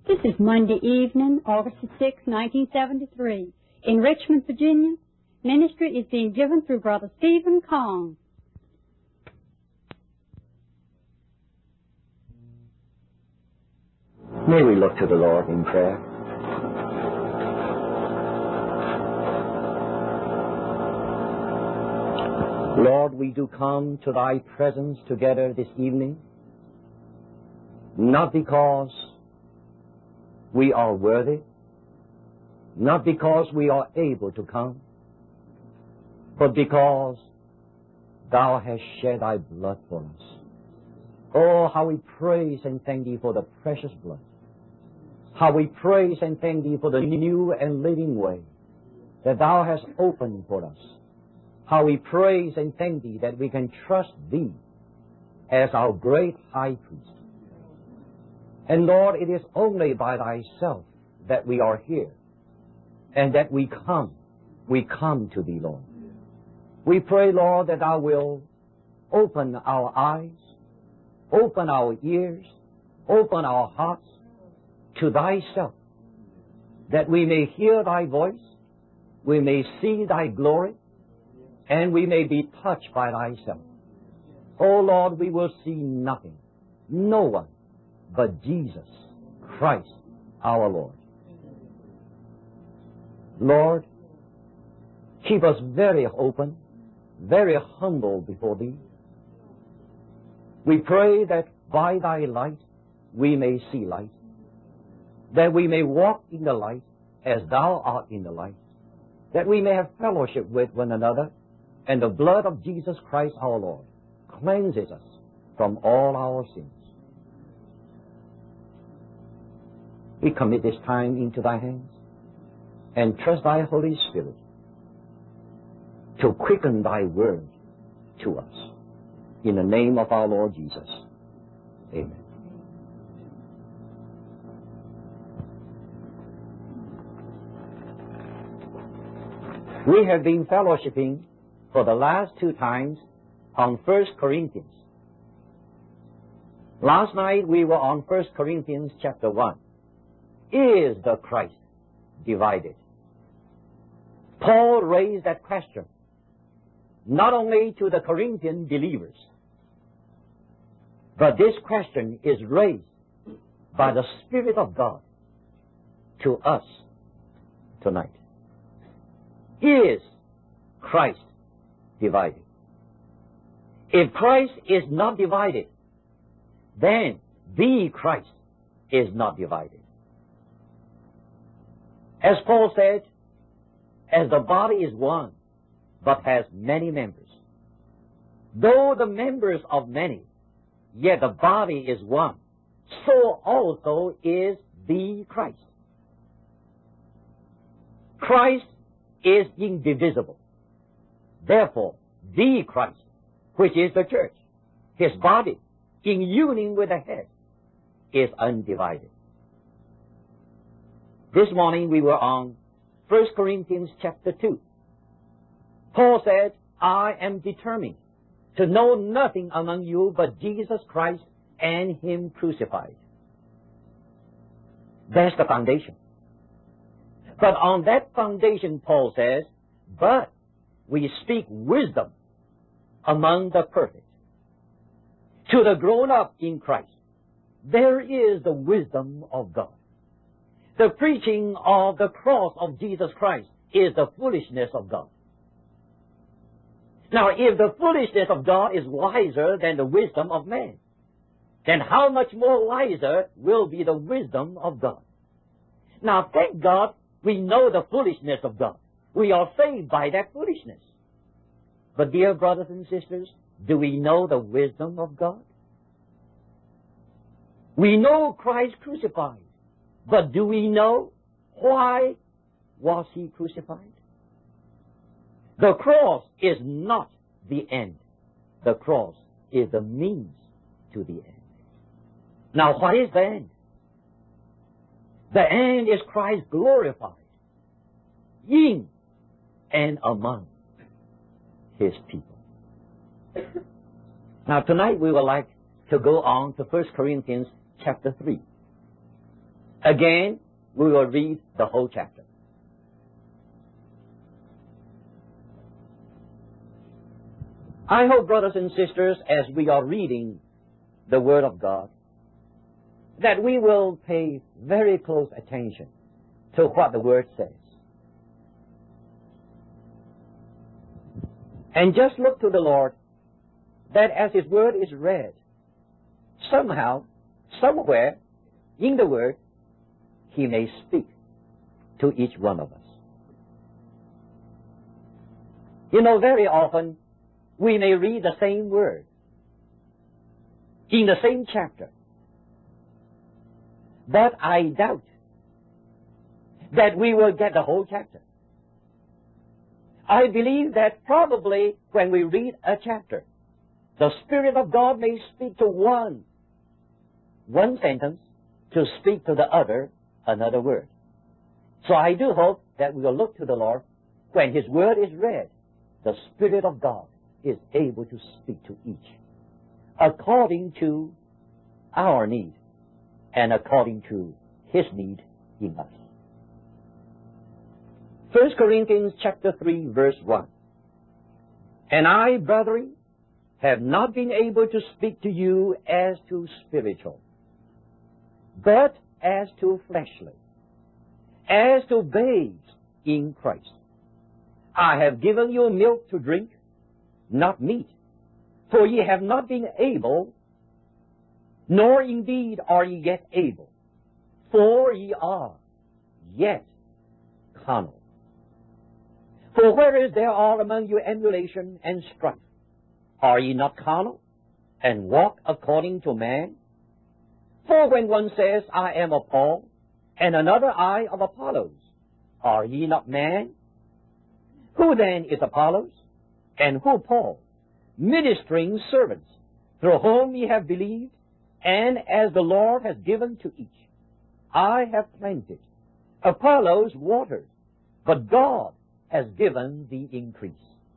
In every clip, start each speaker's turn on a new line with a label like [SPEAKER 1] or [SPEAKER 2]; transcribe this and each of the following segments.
[SPEAKER 1] This is Monday evening, August the 6th, 1973. In Richmond, Virginia, ministry is being given through Brother Stephen Kong.
[SPEAKER 2] May we look to the Lord in prayer. Lord, we do come to thy presence together this evening, not because we are worthy, not because we are able to come, but because thou hast shed thy blood for us. Oh, how we praise and thank thee for the precious blood. How we praise and thank thee for the new and living way that thou hast opened for us. How we praise and thank thee that we can trust thee as our great high priest. And Lord, it is only by thyself that we are here and that we come to thee, Lord. We pray, Lord, that thou will open our eyes, open our ears, open our hearts to thyself, that we may hear thy voice, we may see thy glory, and we may be touched by thyself. Oh Lord, we will see nothing, no one, but Jesus Christ our Lord. Lord, keep us very open, very humble before thee. We pray that by thy light we may see light, that we may walk in the light as thou art in the light, that we may have fellowship with one another, and the blood of Jesus Christ our Lord cleanses us from all our sins. We commit this time into thy hands and trust thy Holy Spirit to quicken thy word to us. In the name of our Lord Jesus. Amen. We have been fellowshipping for the last two times on 1 Corinthians. Last night we were on 1 Corinthians chapter 1. Is the Christ divided? Paul raised that question not only to the Corinthian believers, but this question is raised by the Spirit of God to us tonight. Is Christ divided? If Christ is not divided, then the Christ is not divided. As Paul said, as the body is one, but has many members, though the members of many, yet the body is one, so also is the Christ. Christ is indivisible. Therefore, the Christ, which is the church, his body, in union with the head, is undivided. This morning we were on 1 Corinthians chapter 2. Paul said, I am determined to know nothing among you but Jesus Christ and him crucified. That's the foundation. But on that foundation, Paul says, but we speak wisdom among the perfect. To the grown up in Christ, there is the wisdom of God. The preaching of the cross of Jesus Christ is the foolishness of God. Now, if the foolishness of God is wiser than the wisdom of man, then how much more wiser will be the wisdom of God? Now, thank God we know the foolishness of God. We are saved by that foolishness. But dear brothers and sisters, do we know the wisdom of God? We know Christ crucified, but do we know why was he crucified? The cross is not the end. The cross is the means to the end. Now, what is the end? The end is Christ glorified in and among his people. Now, tonight we would like to go on to 1 Corinthians chapter 3. Again, we will read the whole chapter. I hope, brothers and sisters, as we are reading the Word of God, that we will pay very close attention to what the Word says. And just look to the Lord that as His Word is read, somehow, somewhere in the Word, He may speak to each one of us. You know, very often we may read the same word in the same chapter, but I doubt that we will get the whole chapter. I believe that probably when we read a chapter, the Spirit of God may speak to one sentence, to speak to the other another word. So I do hope that we will look to the Lord. When His Word is read, the Spirit of God is able to speak to each according to our need and according to His need in us. 1 Corinthians chapter 3, verse 1. And I, brethren, have not been able to speak to you as to spiritual, but as to fleshly, as to babes in Christ. I have given you milk to drink, not meat, for ye have not been able, nor indeed are ye yet able, for ye are yet carnal. For whereas there are among you emulation and strife, are ye not carnal, and walk according to man? For when one says, I am of Paul, and another, I of Apollos, are ye not man? Who then is Apollos, and who Paul? Ministering servants, through whom ye have believed, and as the Lord has given to each. I have planted, Apollos watered, but God has given the increase.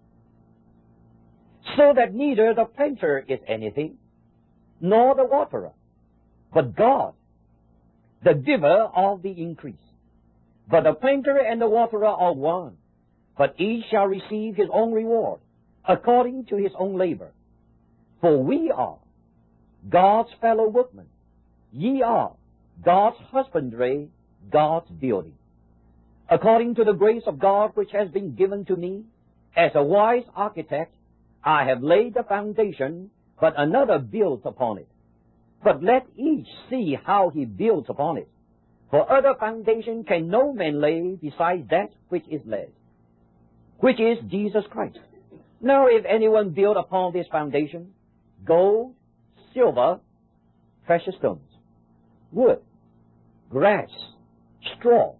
[SPEAKER 2] So that neither the planter is anything, nor the waterer, but God, the giver of the increase. But the planter and the waterer are one, but each shall receive his own reward, according to his own labor. For we are God's fellow workmen. Ye are God's husbandry, God's building. According to the grace of God which has been given to me, as a wise architect, I have laid the foundation, but another builds upon it. But let each see how he builds upon it. For other foundation can no man lay besides that which is laid, which is Jesus Christ. Now if anyone build upon this foundation, gold, silver, precious stones, wood, grass, straw,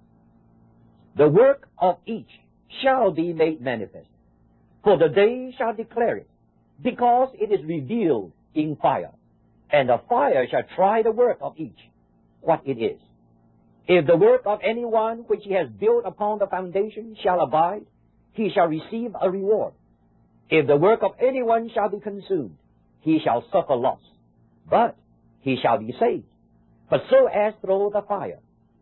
[SPEAKER 2] the work of each shall be made manifest. For the day shall declare it, because it is revealed in fire, and the fire shall try the work of each, what it is. If the work of anyone which he has built upon the foundation shall abide, he shall receive a reward. If the work of anyone shall be consumed, he shall suffer loss, but he shall be saved, but so as through the fire.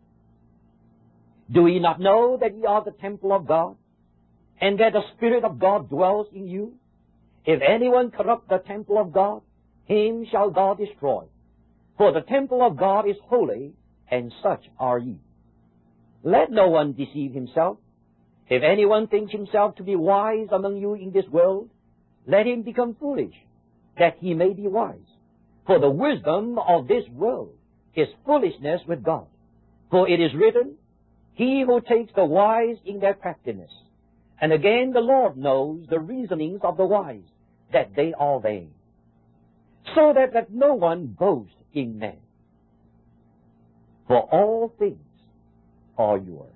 [SPEAKER 2] Do ye not know that ye are the temple of God, and that the Spirit of God dwells in you? If anyone corrupt the temple of God, him shall God destroy. For the temple of God is holy, and such are ye. Let no one deceive himself. If anyone thinks himself to be wise among you in this world, let him become foolish, that he may be wise. For the wisdom of this world is foolishness with God. For it is written, He who takes the wise in their craftiness. And again the Lord knows the reasonings of the wise, that they are vain. So that let no one boast in man. For all things are yours.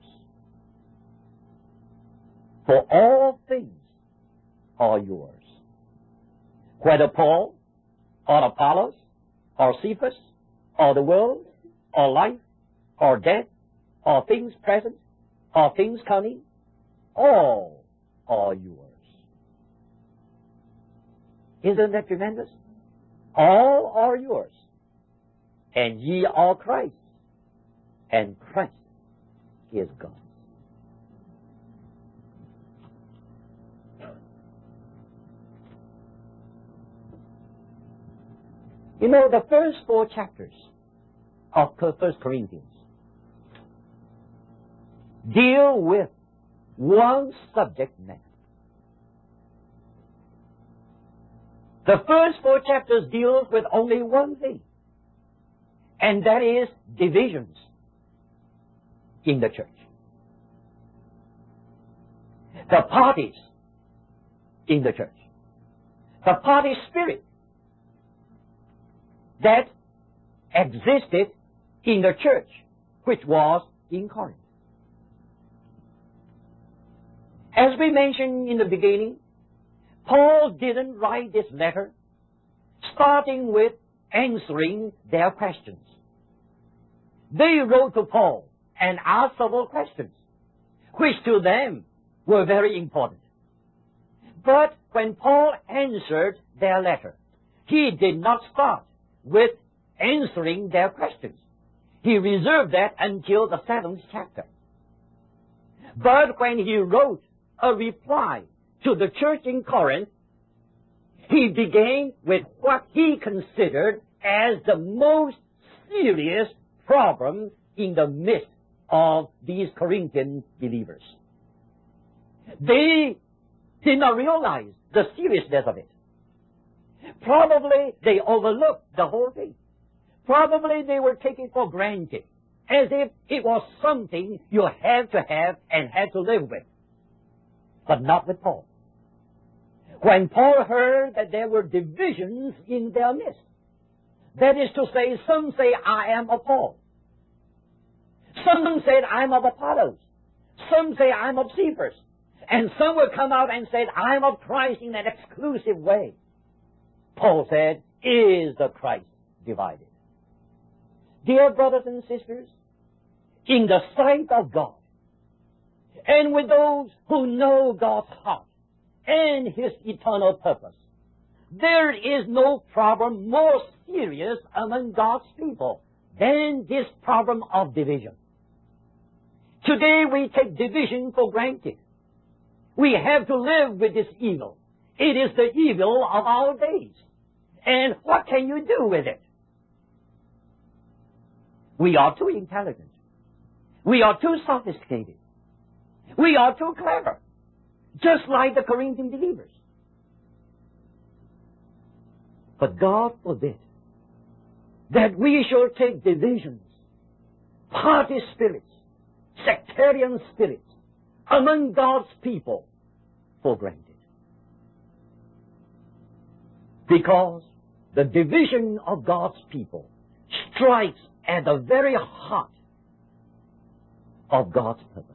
[SPEAKER 2] For all things are yours. Whether Paul, or Apollos, or Cephas, or the world, or life, or death, or things present, or things coming, all are yours. Isn't that tremendous? All are yours. And ye are Christ's. and Christ is God. You know, the first 4 chapters of 1 Corinthians deal with one subject matter. The first 4 chapters deal with only one thing, and that is divisions in the church. The parties in the church. The party spirit that existed in the church, which was in Corinth. As we mentioned in the beginning, Paul didn't write this letter starting with answering their questions. They wrote to Paul and asked several questions, which to them were very important. But when Paul answered their letter, he did not start with answering their questions. He reserved that until the 7th chapter. But when he wrote a reply to the church in Corinth, he began with what he considered as the most serious problem in the midst of these Corinthian believers. They did not realize the seriousness of it. Probably they overlooked the whole thing. Probably they were taking for granted, as if it was something you had to have and had to live with. But not with Paul. When Paul heard that there were divisions in their midst, that is to say, some say, I am of Paul. Some said, I'm of Apollos. Some say, I'm of Cephas. And some will come out and say, I'm of Christ in an exclusive way. Paul said, is the Christ divided? Dear brothers and sisters, in the sight of God, and with those who know God's heart and His eternal purpose, there is no problem more serious among God's people than this problem of division. Today we take division for granted. We have to live with this evil. It is the evil of our days. And what can you do with it? We are too intelligent. We are too sophisticated. We are too clever. Just like the Corinthian believers. But God forbid that we shall take divisions, party spirits, sectarian spirits among God's people for granted. Because the division of God's people strikes at the very heart of God's purpose.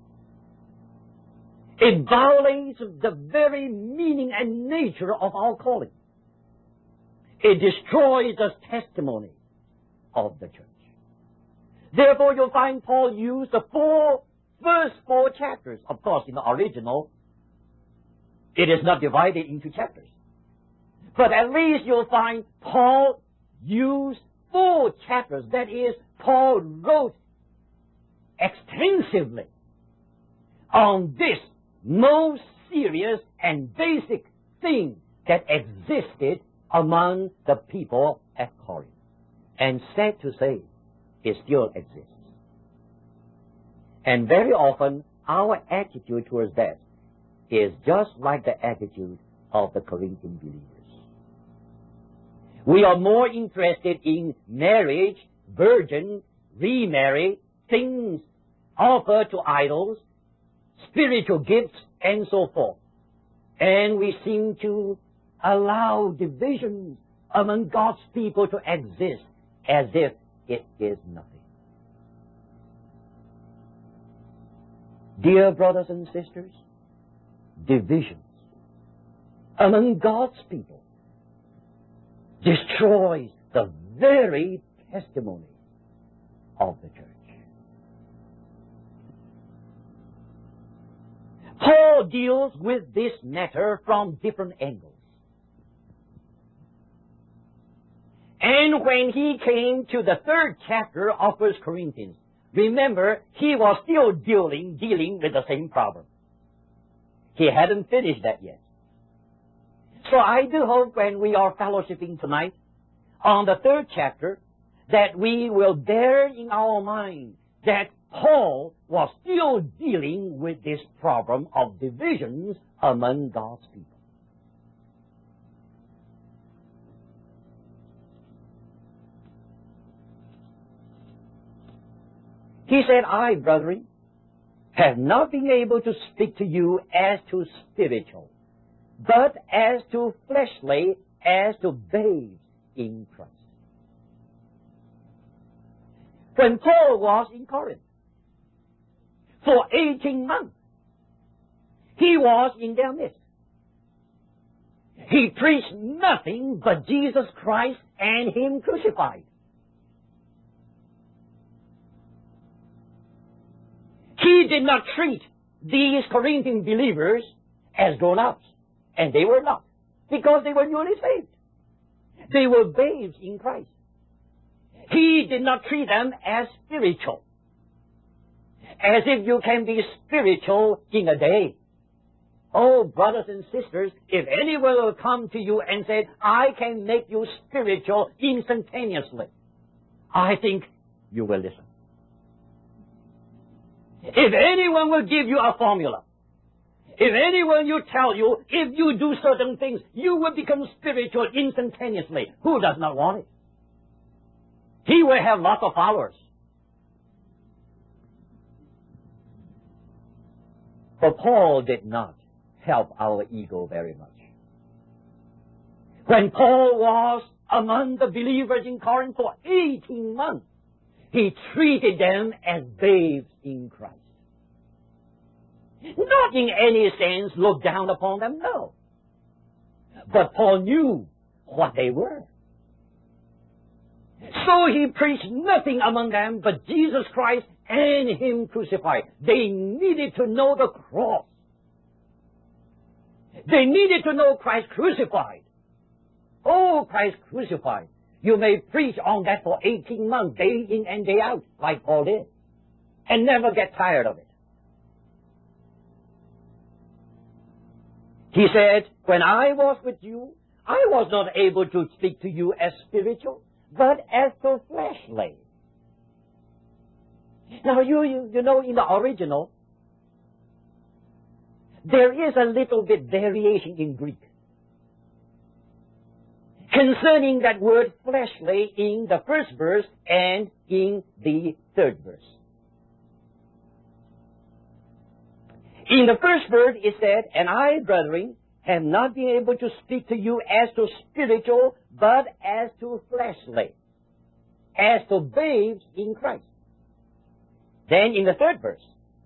[SPEAKER 2] It violates the very meaning and nature of our calling. It destroys the testimony of the church. Therefore, you'll find Paul used the first four chapters. Of course, in the original, it is not divided into chapters. But at least you'll find Paul used 4 chapters. That is, Paul wrote extensively on this most serious and basic thing that existed among the people at Corinth. And sad to say, it still exists. And very often, our attitude towards that is just like the attitude of the Corinthian believers. We are more interested in marriage, virgin, remarry, things offered to idols, spiritual gifts, and so forth. And we seem to allow divisions among God's people to exist as if it is nothing. Dear brothers and sisters, divisions among God's people destroys the very testimony of the church. Paul deals with this matter from different angles. And when he came to the 3rd chapter of 1 Corinthians, remember, he was still dealing with the same problem. He hadn't finished that yet. So I do hope when we are fellowshipping tonight on the 3rd chapter that we will bear in our mind that Paul was still dealing with this problem of divisions among God's people. He said, I, brethren, have not been able to speak to you as to spiritual, but as to fleshly, as to babes in Christ. When Paul was in Corinth, for 18 months, he was in their midst. He preached nothing but Jesus Christ and Him crucified. He did not treat these Corinthian believers as grown-ups, and they were not, because they were newly saved. They were babes in Christ. He did not treat them as spiritual, as if you can be spiritual in a day. Oh, brothers and sisters, if anyone will come to you and say, I can make you spiritual instantaneously, I think you will listen. If anyone will give you a formula, if anyone will tell you, if you do certain things, you will become spiritual instantaneously, who does not want it? He will have lots of followers. But Paul did not help our ego very much. When Paul was among the believers in Corinth for 18 months, he treated them as babes in Christ. Not in any sense looked down upon them, no. But Paul knew what they were. So he preached nothing among them but Jesus Christ and Him crucified. They needed to know the cross. They needed to know Christ crucified. Oh, Christ crucified. You may preach on that for 18 months, day in and day out, like Paul did, and never get tired of it. He said, when I was with you, I was not able to speak to you as spiritual, but as to fleshly. Now, you know, in the original, there is a little bit variation in Greek concerning that word fleshly in the first verse and in the third verse. In the first verse it said, and I, brethren, have not been able to speak to you as to spiritual, but as to fleshly, as to babes in Christ. Then in the third verse,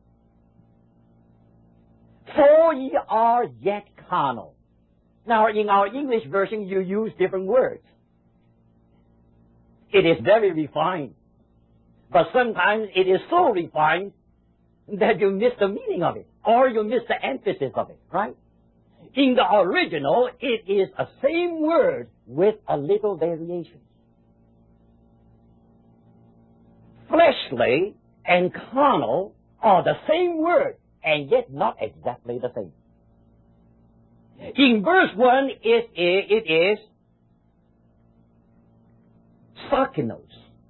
[SPEAKER 2] for ye are yet carnal. Now, in our English version, you use different words. It is very refined. But sometimes it is so refined that you miss the meaning of it, or you miss the emphasis of it, right? In the original, it is the same word with a little variation. Fleshly and carnal are the same word, and yet not exactly the same. In verse 1, it is sarkinos,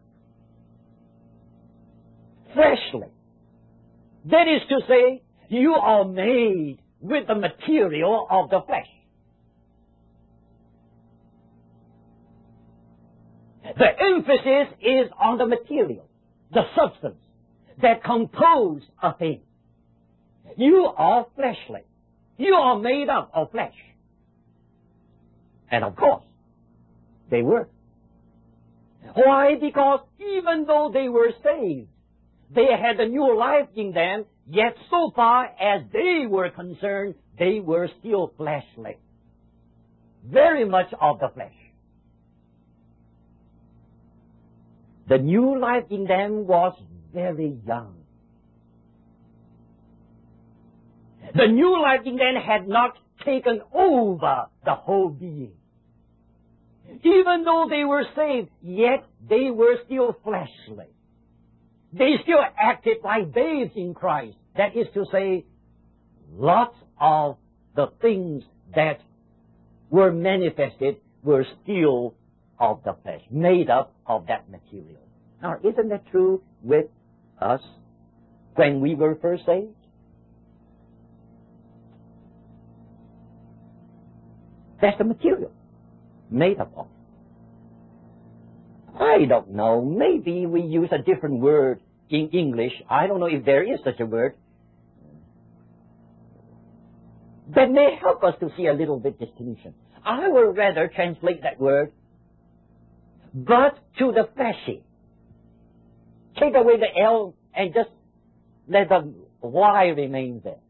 [SPEAKER 2] fleshly. That is to say, you are made with the material of the flesh. The emphasis is on the material, the substance that compose a thing. You are fleshly. You are made up of flesh. And of course, they were. Why? Because even though they were saved, they had a new life in them, yet so far as they were concerned, they were still fleshly. Very much of the flesh. The new life in them was very young. The new life in them had not taken over the whole being. Even though they were saved, yet they were still fleshly. They still acted like babes in Christ. That is to say, lots of the things that were manifested were still of the flesh, made up of that material. Now, isn't that true with us when we were first saved? That's the material made up of. I don't know. Maybe we use a different word in English. I don't know if there is such a word. That may help us to see a little bit distinction. I will rather translate that word, but to the fleshy. Take away the L and just let the Y remain there.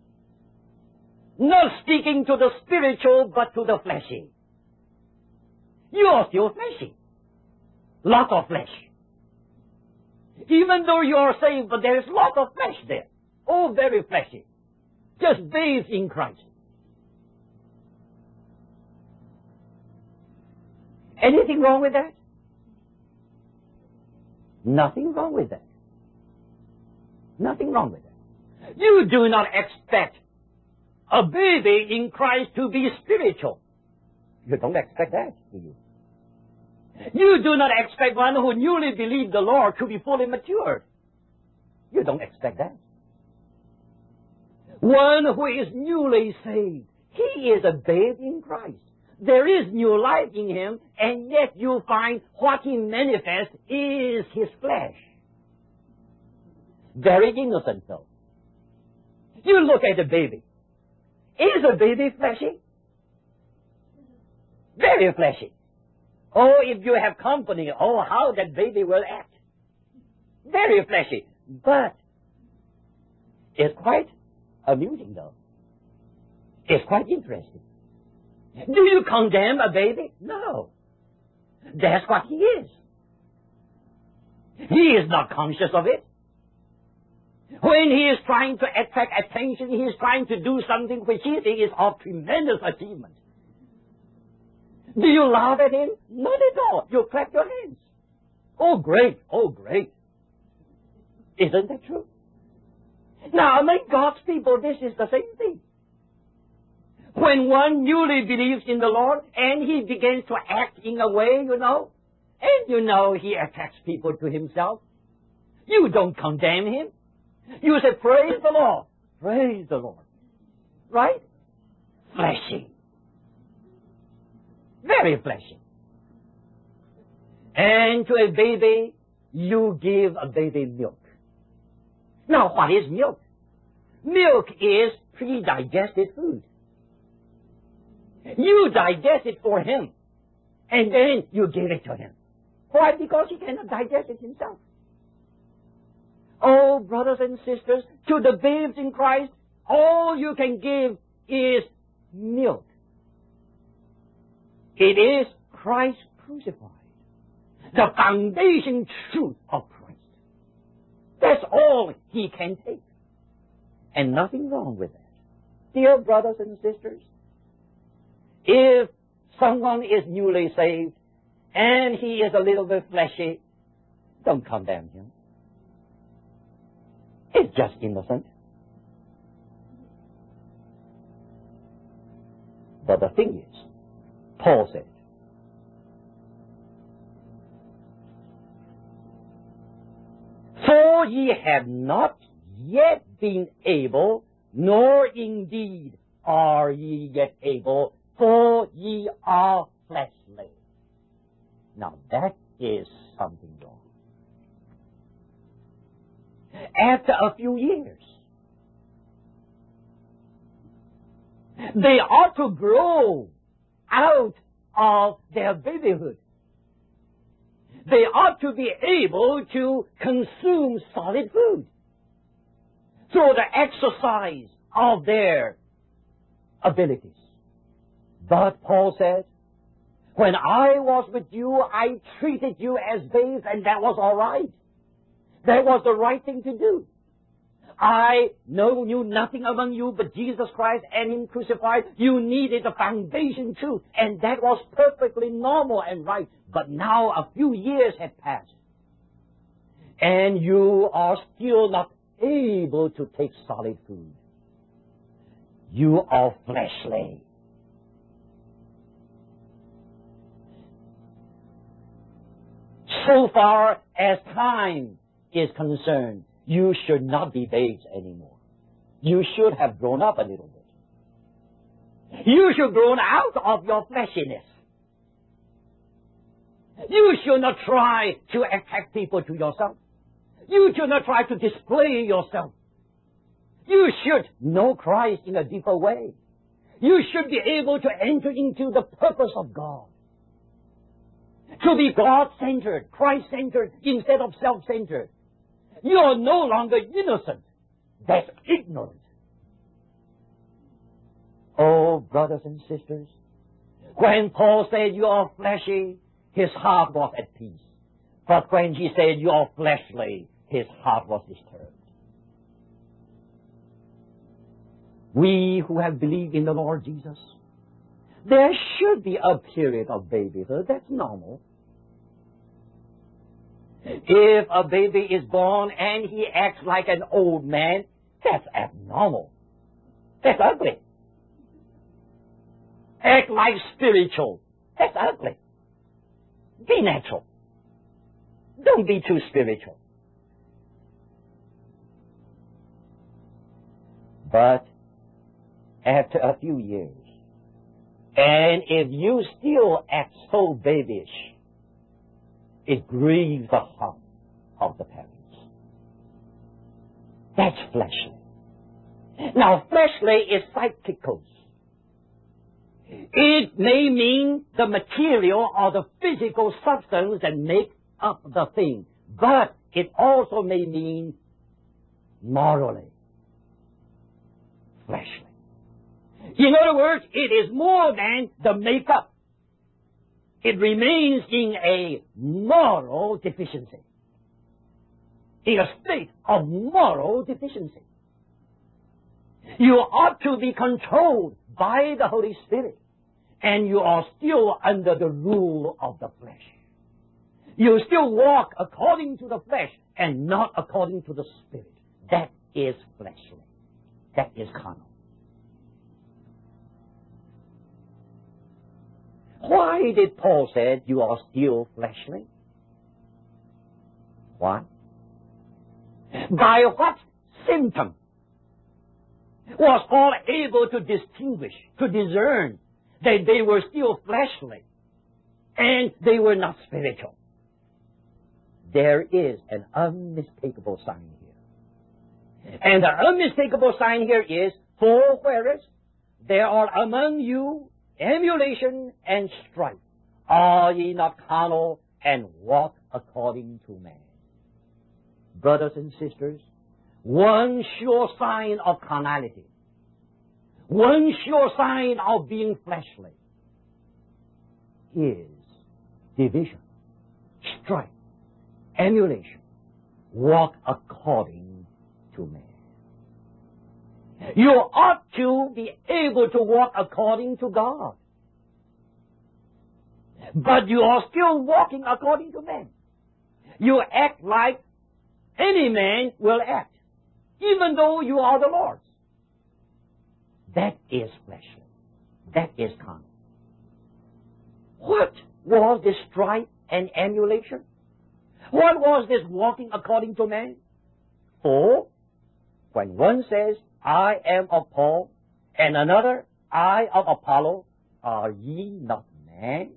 [SPEAKER 2] Not speaking to the spiritual, but to the fleshy. You are still fleshy. Lot of flesh. Even though you are saved, but there is lot of flesh there. Oh, very fleshy. Just bathed in Christ. Anything wrong with that? Nothing wrong with that. Nothing wrong with that. You do not expect a baby in Christ to be spiritual. You don't expect that, do you? You do not expect one who newly believed the Lord to be fully matured. You don't expect that. One who is newly saved, he is a babe in Christ. There is new life in him, and yet you find what he manifests is his flesh. Very innocent, though. You look at the baby. Is a baby fleshy? Very fleshy. Oh, if you have company, oh, how that baby will act. Very fleshy. But it's quite amusing, though. It's quite interesting. Do you condemn a baby? No. That's what he is. He is not conscious of it. When he is trying to attract attention, he is trying to do something which he thinks is of tremendous achievement. Do you laugh at him? Not at all. You clap your hands. Oh, great. Oh, great. Isn't that true? Now, among God's people, this is the same thing. When one newly believes in the Lord and he begins to act in a way, and he attracts people to himself, you don't condemn him. You say, praise the Lord. Praise the Lord. Right? Fleshy. Very fleshy. And to a baby, you give a baby milk. Now, what is milk? Milk is pre-digested food. You digest it for him, and then you give it to him. Why? Because he cannot digest it himself. Oh, brothers and sisters, to the babes in Christ, all you can give is milk. It is Christ crucified. The foundation truth of Christ. That's all he can take. And nothing wrong with that. Dear brothers and sisters, if someone is newly saved and he is a little bit fleshy, don't condemn him. It's just innocent. But the thing is, Paul said, for ye have not yet been able, nor indeed are ye yet able, for ye are fleshly. Now that is something wrong. After a few years, they ought to grow out of their babyhood. They ought to be able to consume solid food through the exercise of their abilities. But Paul said, when I was with you, I treated you as babes, and that was all right. That was the right thing to do. I knew nothing among you but Jesus Christ and Him crucified. You needed the foundation truth, and that was perfectly normal and right. But now a few years have passed. and you are still not able to take solid food. You are fleshly. So far as time is concerned, you should not be babes anymore. You should have grown up a little bit. You should grown out of your fleshiness. You should not try to attract people to yourself. You should not try to display yourself. You should know Christ in a deeper way. You should be able to enter into the purpose of God. To be God-centered, Christ-centered, instead of self-centered. You are no longer innocent. That's ignorant. Oh, brothers and sisters, when Paul said you are fleshy, his heart was at peace. But when he said you are fleshly, his heart was disturbed. We who have believed in the Lord Jesus, there should be a period of babyhood. That's normal. If a baby is born and he acts like an old man, that's abnormal. That's ugly. Act like spiritual. That's ugly. Be natural. Don't be too spiritual. But after a few years, and if you still act so babyish, it grieves the heart of the parents. That's fleshly. Now, fleshly is psychikos. It may mean the material or the physical substance that make up the thing, but it also may mean morally fleshly. In other words, it is more than the makeup. It remains in a moral deficiency, in a state of moral deficiency. You ought to be controlled by the Holy Spirit, and you are still under the rule of the flesh. You still walk according to the flesh and not according to the Spirit. That is fleshly. That is carnal. Why did Paul say you are still fleshly? Why? By what symptom was Paul able to distinguish, to discern that they were still fleshly and they were not spiritual? There is an unmistakable sign here. And the unmistakable sign here is, for whereas there are among you emulation and strife, are ye not carnal and walk according to man? Brothers and sisters, one sure sign of carnality, one sure sign of being fleshly is division, strife, emulation, walk according to man. You ought to be able to walk according to God. But you are still walking according to man. You act like any man will act, even though you are the Lord's. That is fleshly. That is carnal. What was this strife and emulation? What was this walking according to man? For when one says, I am of Paul, and another, I of Apollo, are ye not men?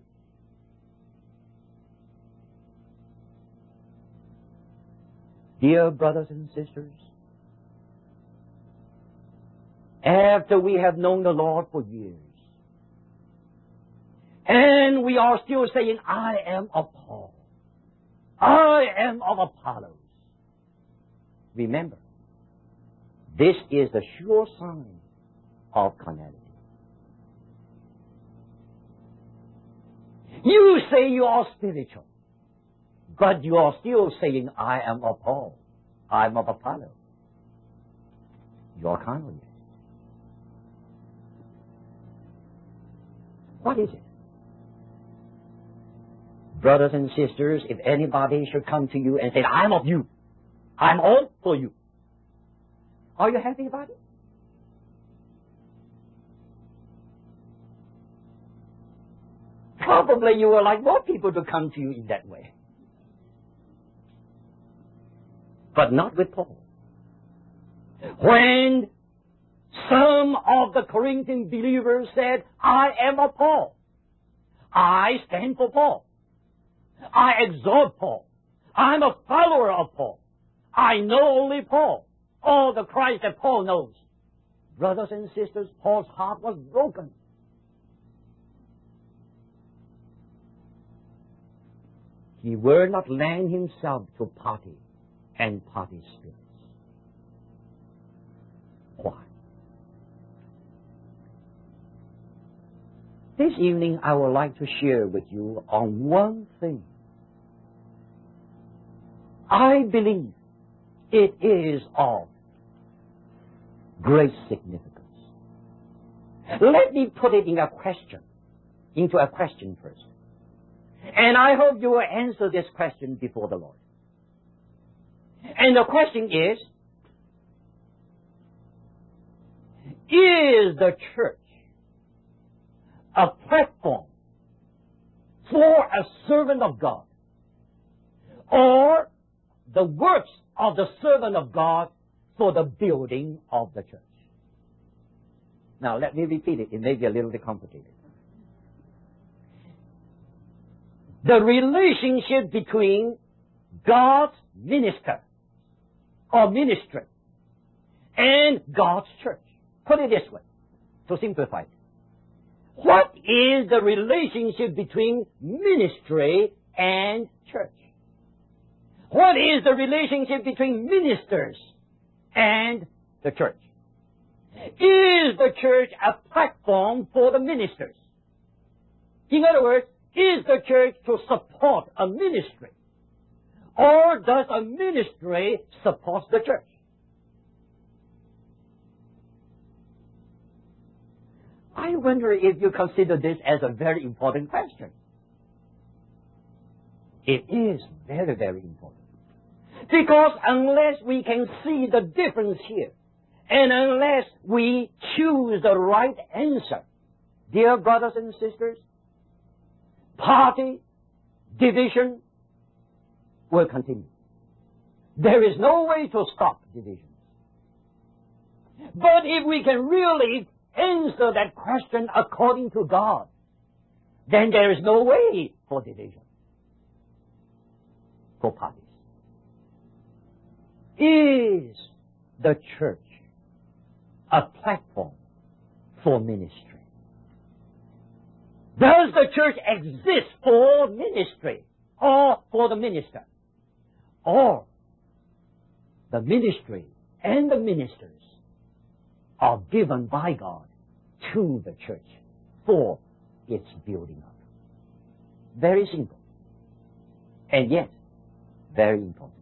[SPEAKER 2] Dear brothers and sisters, after we have known the Lord for years, and we are still saying, I am of Paul, I am of Apollos, remember, this is the sure sign of carnality. You say you are spiritual, but you are still saying, I am of Paul, I am of Apollo. You are carnal yet. What is it? Brothers and sisters, if anybody should come to you and say, I am of you, I'm all for you. Are you happy about it? Probably you would like more people to come to you in that way. But not with Paul. When some of the Corinthian believers said, I am of Paul. I stand for Paul. I exhort Paul. I'm a follower of Paul. I know only Paul. All the Christ that Paul knows. Brothers and sisters, Paul's heart was broken. He will not lend himself to party and party spirits. Why? This evening I would like to share with you on one thing. I believe it is of great significance. Let me put it into a question first. And I hope you will answer this question before the Lord. And the question is the church a platform for a servant of God, or the works of the servant of God for the building of the church? Now, let me repeat it. It may be a little bit complicated. The relationship between God's minister or ministry and God's church. Put it this way, to simplify it. What is the relationship between ministry and church? What is the relationship between ministers and the church? Is the church a platform for the ministers? In other words, is the church to support a ministry? Or does a ministry support the church? I wonder if you consider this as a very important question. It is very, very important. Because unless we can see the difference here, and unless we choose the right answer, dear brothers and sisters, party division will continue. There is no way to stop division. But if we can really answer that question according to God, then there is no way for division, for parties. Is the church a platform for ministry? Does the church exist for ministry or for the minister? Or the ministry and the ministers are given by God to the church for its building up? Very simple. And yet, very important.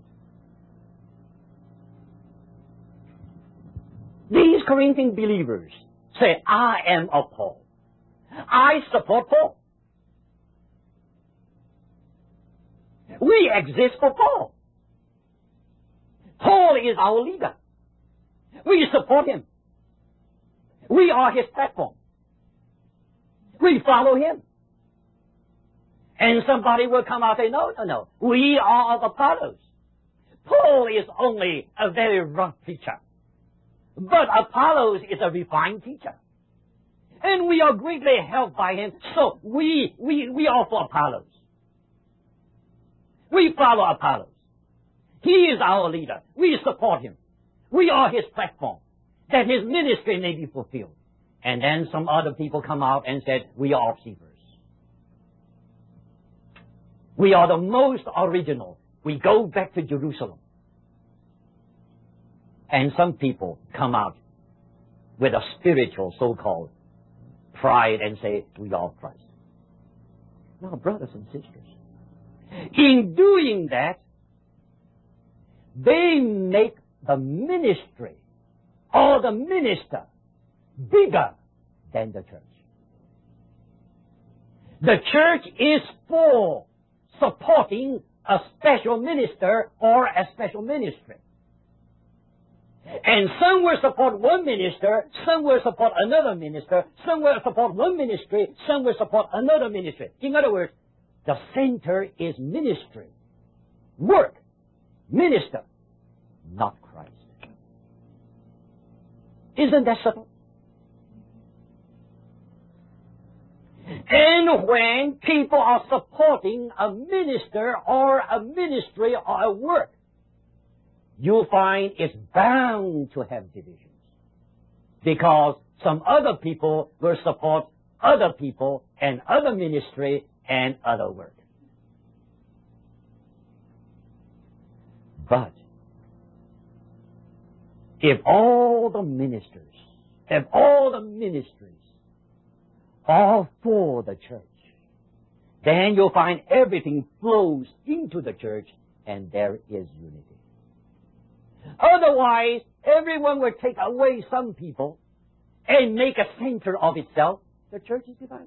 [SPEAKER 2] These Corinthian believers say, I am of Paul. I support Paul. We exist for Paul. Paul is our leader. We support him. We are his platform. We follow him. And somebody will come out and say, no. We are of Apollos. Paul is only a very rough preacher. But Apollos is a refined teacher. And we are greatly helped by him. So we are for Apollos. We follow Apollos. He is our leader. We support him. We are his platform, that his ministry may be fulfilled. And then some other people come out and said, we are observers. We are the most original. We go back to Jerusalem. And some people come out with a spiritual so-called pride and say, we are Christ. Now, brothers and sisters, in doing that, they make the ministry or the minister bigger than the church. The church is for supporting a special minister or a special ministry. And some will support one minister, some will support another minister, some will support one ministry, some will support another ministry. In other words, the center is ministry, work, minister, not Christ. Isn't that subtle? And when people are supporting a minister or a ministry or a work, you'll find it's bound to have divisions. Because some other people will support other people and other ministry and other work. But if all the ministers, if all the ministries are for the church, then you'll find everything flows into the church and there is unity. Otherwise, everyone will take away some people and make a center of itself. The church is divided.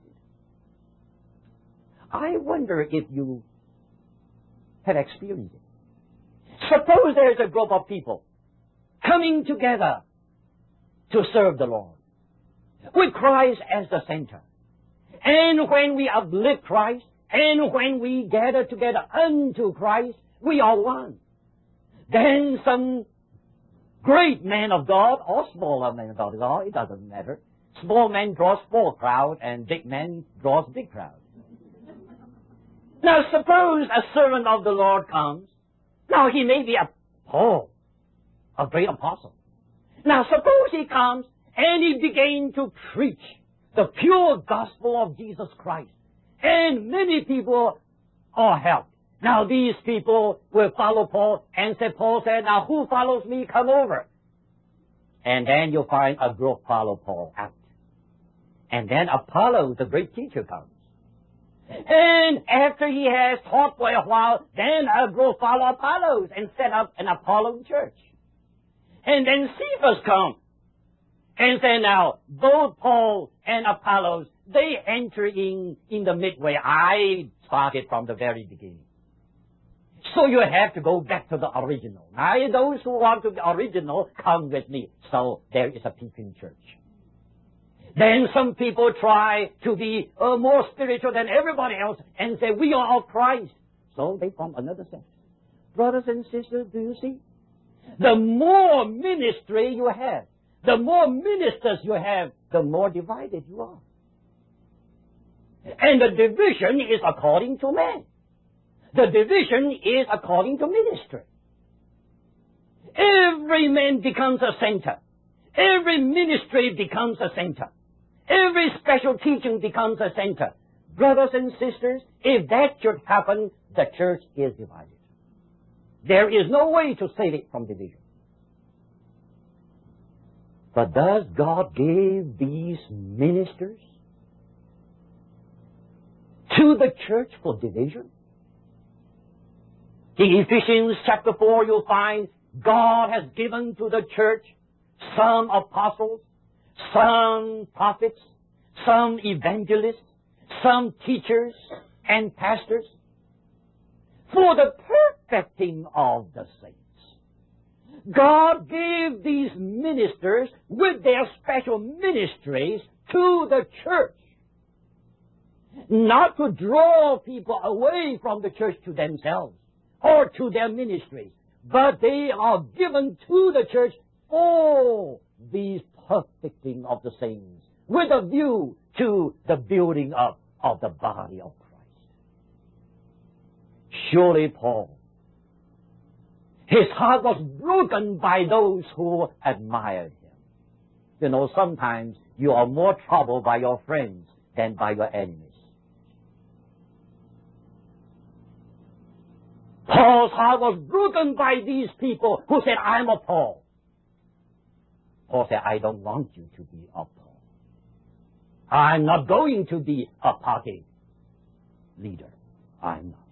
[SPEAKER 2] I wonder if you have experienced it. Suppose there is a group of people coming together to serve the Lord with Christ as the center. And when we uplift Christ, and when we gather together unto Christ, we are one. Then some great man of God, or smaller man of God, it doesn't matter. Small man draws small crowd, and big man draws big crowd. Now suppose a servant of the Lord comes. Now he may be a Paul, a great apostle. Now suppose he comes and he begins to preach the pure gospel of Jesus Christ. And many people are helped. Now these people will follow Paul and say, Paul said, now who follows me, come over. And then you'll find a group follow Paul out. And then Apollo, the great teacher, comes. And after he has taught for a while, then a group follow Apollos and set up an Apollo church. And then Cephas comes and say, now, both Paul and Apollos, they enter in the midway. I started from the very beginning. So you have to go back to the original. Now, those who want to be original, come with me. So there is a Pekin church. Then some people try to be more spiritual than everybody else and say, we are of Christ. So they form another sect. Brothers and sisters, do you see? The more ministry you have, the more ministers you have, the more divided you are. And the division is according to man. The division is according to ministry. Every man becomes a center. Every ministry becomes a center. Every special teaching becomes a center. Brothers and sisters, if that should happen, the church is divided. There is no way to save it from division. But does God give these ministers to the church for division? In Ephesians chapter 4, you'll find God has given to the church some apostles, some prophets, some evangelists, some teachers and pastors for the perfecting of the saints. God gave these ministers with their special ministries to the church, not to draw people away from the church to themselves or to their ministries, but they are given to the church for these perfecting of the saints with a view to the building up of the body of Christ. Surely Paul, his heart was broken by those who admired him. You know, sometimes you are more troubled by your friends than by your enemies. Paul's heart was broken by these people who said, I'm of Paul. Paul said, I don't want you to be of Paul. I'm not going to be a party leader. I'm not.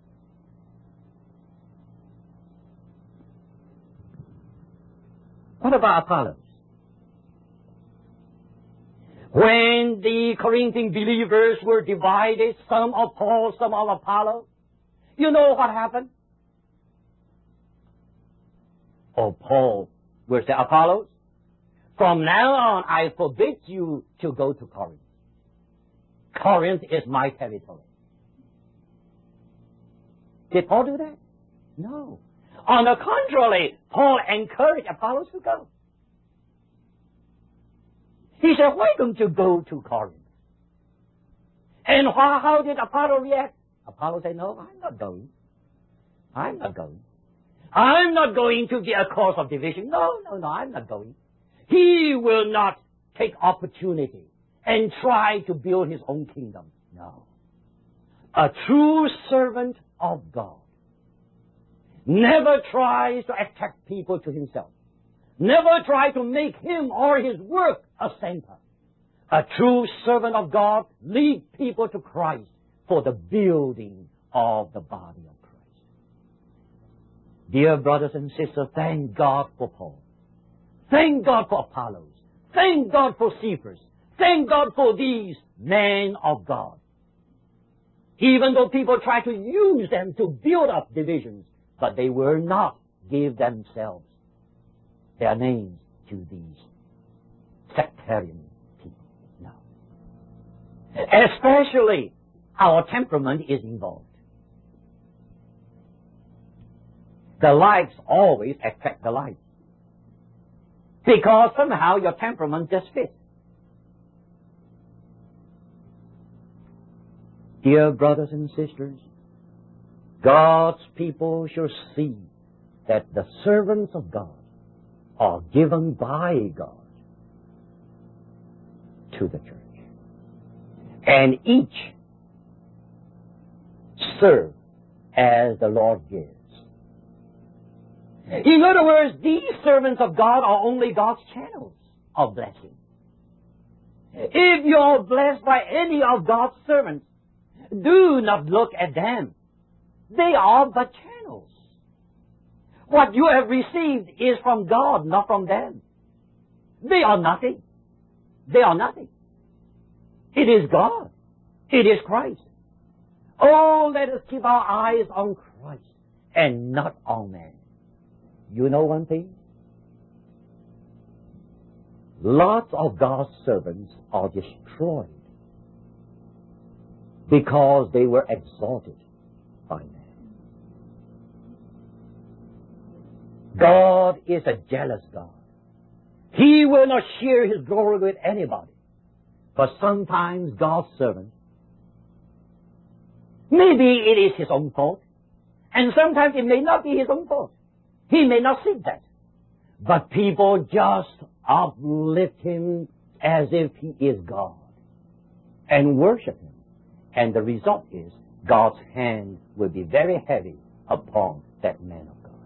[SPEAKER 2] What about Apollos? When the Corinthian believers were divided, some of Paul, some of Apollos, you know what happened? Oh, Paul will say, Apollos, from now on I forbid you to go to Corinth. Corinth is my territory. Did Paul do that? No. On the contrary, Paul encouraged Apollos to go. He said, why don't you go to Corinth? And how did Apollos react? Apollos said, no, I'm not going. I'm not going. I'm not going to be a cause of division. No, I'm not going. He will not take opportunity and try to build his own kingdom. No. A true servant of God never tries to attract people to himself. Never try to make him or his work a center. A true servant of God leads people to Christ for the building of the body of Christ. Dear brothers and sisters, thank God for Paul. Thank God for Apollos. Thank God for Cephas. Thank God for these men of God. Even though people try to use them to build up divisions, but they will not give themselves, their names, to these sectarian people. No. Especially our temperament is involved. The likes always attract the likes. Because somehow your temperament just fits. Dear brothers and sisters, God's people should see that the servants of God are given by God to the church. And each serve as the Lord gives. In other words, these servants of God are only God's channels of blessing. If you're blessed by any of God's servants, do not look at them. They are but channels. What you have received is from God, not from them. They are nothing. They are nothing. It is God. It is Christ. Oh, let us keep our eyes on Christ and not on man. You know one thing? Lots of God's servants are destroyed because they were exalted by man. God is a jealous God. He will not share His glory with anybody. But sometimes God's servant, maybe it is his own fault, and sometimes it may not be his own fault. He may not see that. But people just uplift him as if he is God and worship him. And the result is God's hand will be very heavy upon that man of God.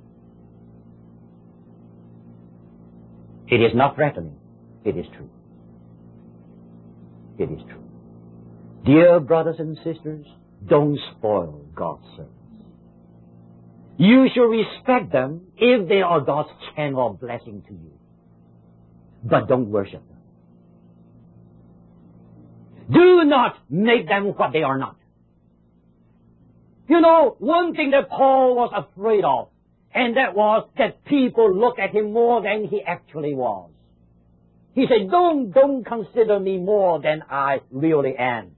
[SPEAKER 2] It is not threatening. It is true. It is true. Dear brothers and sisters, don't spoil God's servants. You should respect them if they are God's channel of blessing to you. But don't worship them. Do not make them what they are not. You know, one thing that Paul was afraid of, and that was that people look at him more than he actually was. He said, don't consider me more than I really am.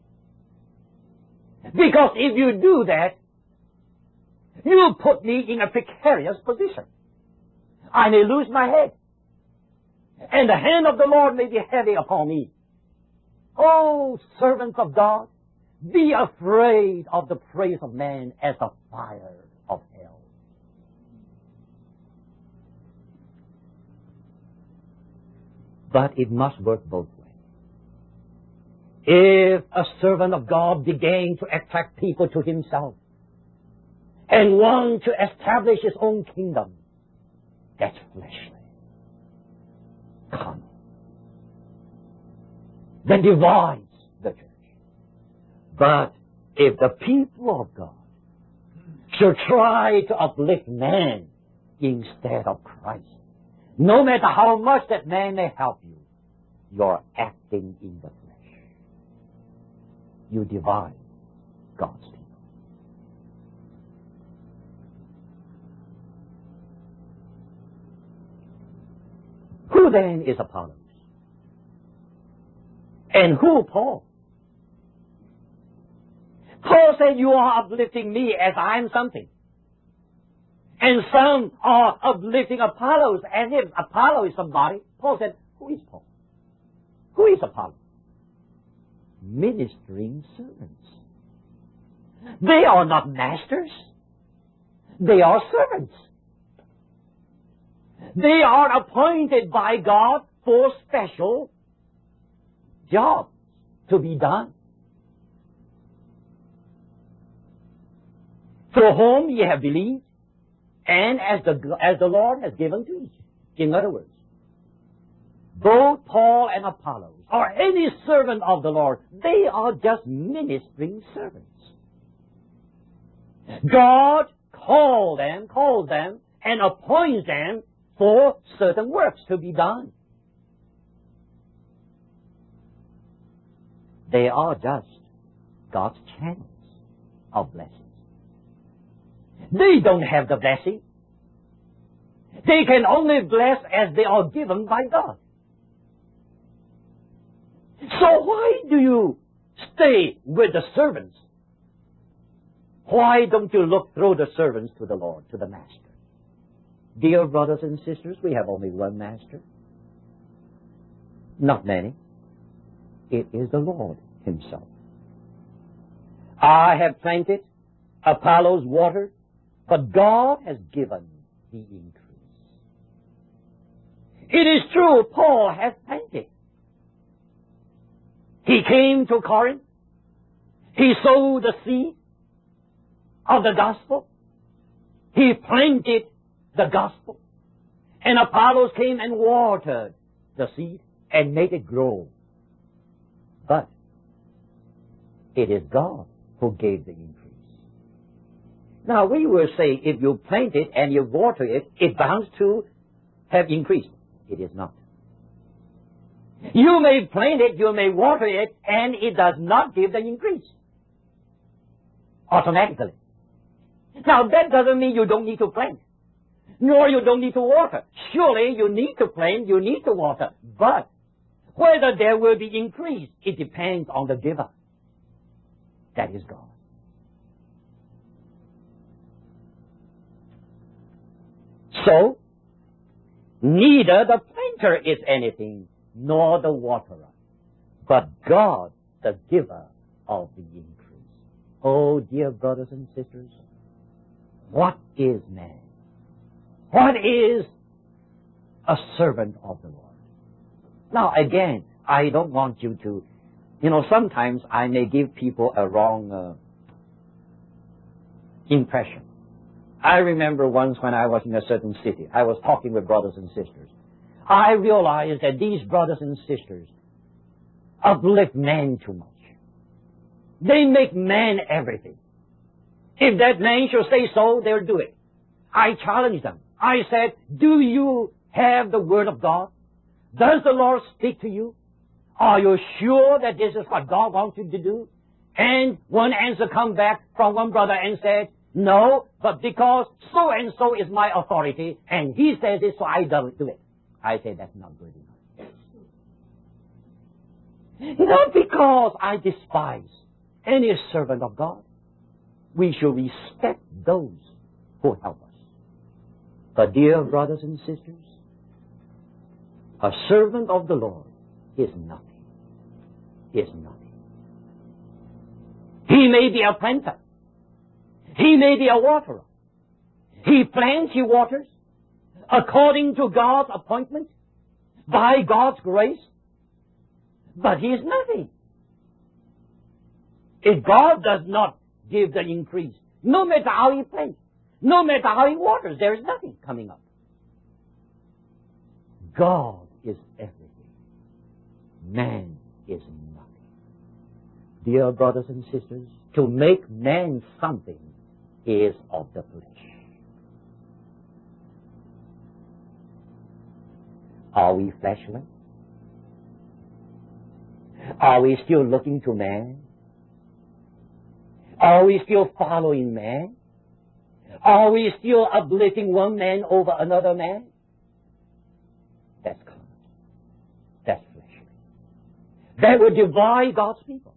[SPEAKER 2] Because if you do that, you put me in a precarious position. I may lose my head. And the hand of the Lord may be heavy upon me. Oh, servants of God, be afraid of the praise of man as the fire of hell. But it must work both ways. If a servant of God began to attract people to himself and want to establish his own kingdom, that's fleshly, carnal, that divides the church. But if the people of God should try to uplift man instead of Christ, no matter how much that man may help you, you're acting in the flesh. You divide God's people. Who then is Apollos? And who Paul? Paul said, you are uplifting me as I am something. And some are uplifting Apollos as if Apollo is somebody. Paul said, who is Paul? Who is Apollo? Ministering servants. They are not masters. They are servants. They are appointed by God for special jobs to be done. Through whom ye have believed, and as the Lord has given to each. In other words, both Paul and Apollos, or any servant of the Lord, they are just ministering servants. God calls them, and appoints them for certain works to be done. They are just God's channels of blessings. They don't have the blessing. They can only bless as they are given by God. So why do you stay with the servants? Why don't you look through the servants to the Lord, to the Master? Dear brothers and sisters, we have only one Master. Not many. It is the Lord Himself. I have planted, Apollos watered, but God has given the increase. It is true, Paul has planted. He came to Corinth. He sowed the seed of the gospel. He planted the gospel. And Apollos came and watered the seed and made it grow. But it is God who gave the increase. Now, we will say if you plant it and you water it, it bounds to have increased. It is not. You may plant it, you may water it, and it does not give the increase automatically. Now, that doesn't mean you don't need to plant, nor you don't need to water. Surely you need to plant, you need to water, but whether there will be increase, it depends on the giver. That is God. So, neither the planter is anything, nor the waterer, but God, the giver of the increase. Oh, dear brothers and sisters, what is man? What is a servant of the Lord? Now, again, I don't want you to, sometimes I may give people a wrong impression. I remember once when I was in a certain city, I was talking with brothers and sisters. I realized that these brothers and sisters uplift man too much. They make man everything. If that man should say so, they'll do it. I challenged them. I said, do you have the Word of God? Does the Lord speak to you? Are you sure that this is what God wants you to do? And one answer come back from one brother and said, no, but because so-and-so is my authority, and he says it, so I don't do it. I say that's not good enough. Not because I despise any servant of God. We should respect those who help us. But dear brothers and sisters, a servant of the Lord is nothing. Is nothing. He may be a planter. He may be a waterer. He plants, he waters, according to God's appointment, by God's grace. But he is nothing. If God does not give the increase, no matter how he plants, no matter how he waters, there is nothing coming up. God is everything. Man is nothing. Dear brothers and sisters, to make man something is of the flesh. Are we fleshly? Are we still looking to man? Are we still following man? Are we still uplifting one man over another man? That's carnal. that will divide God's people.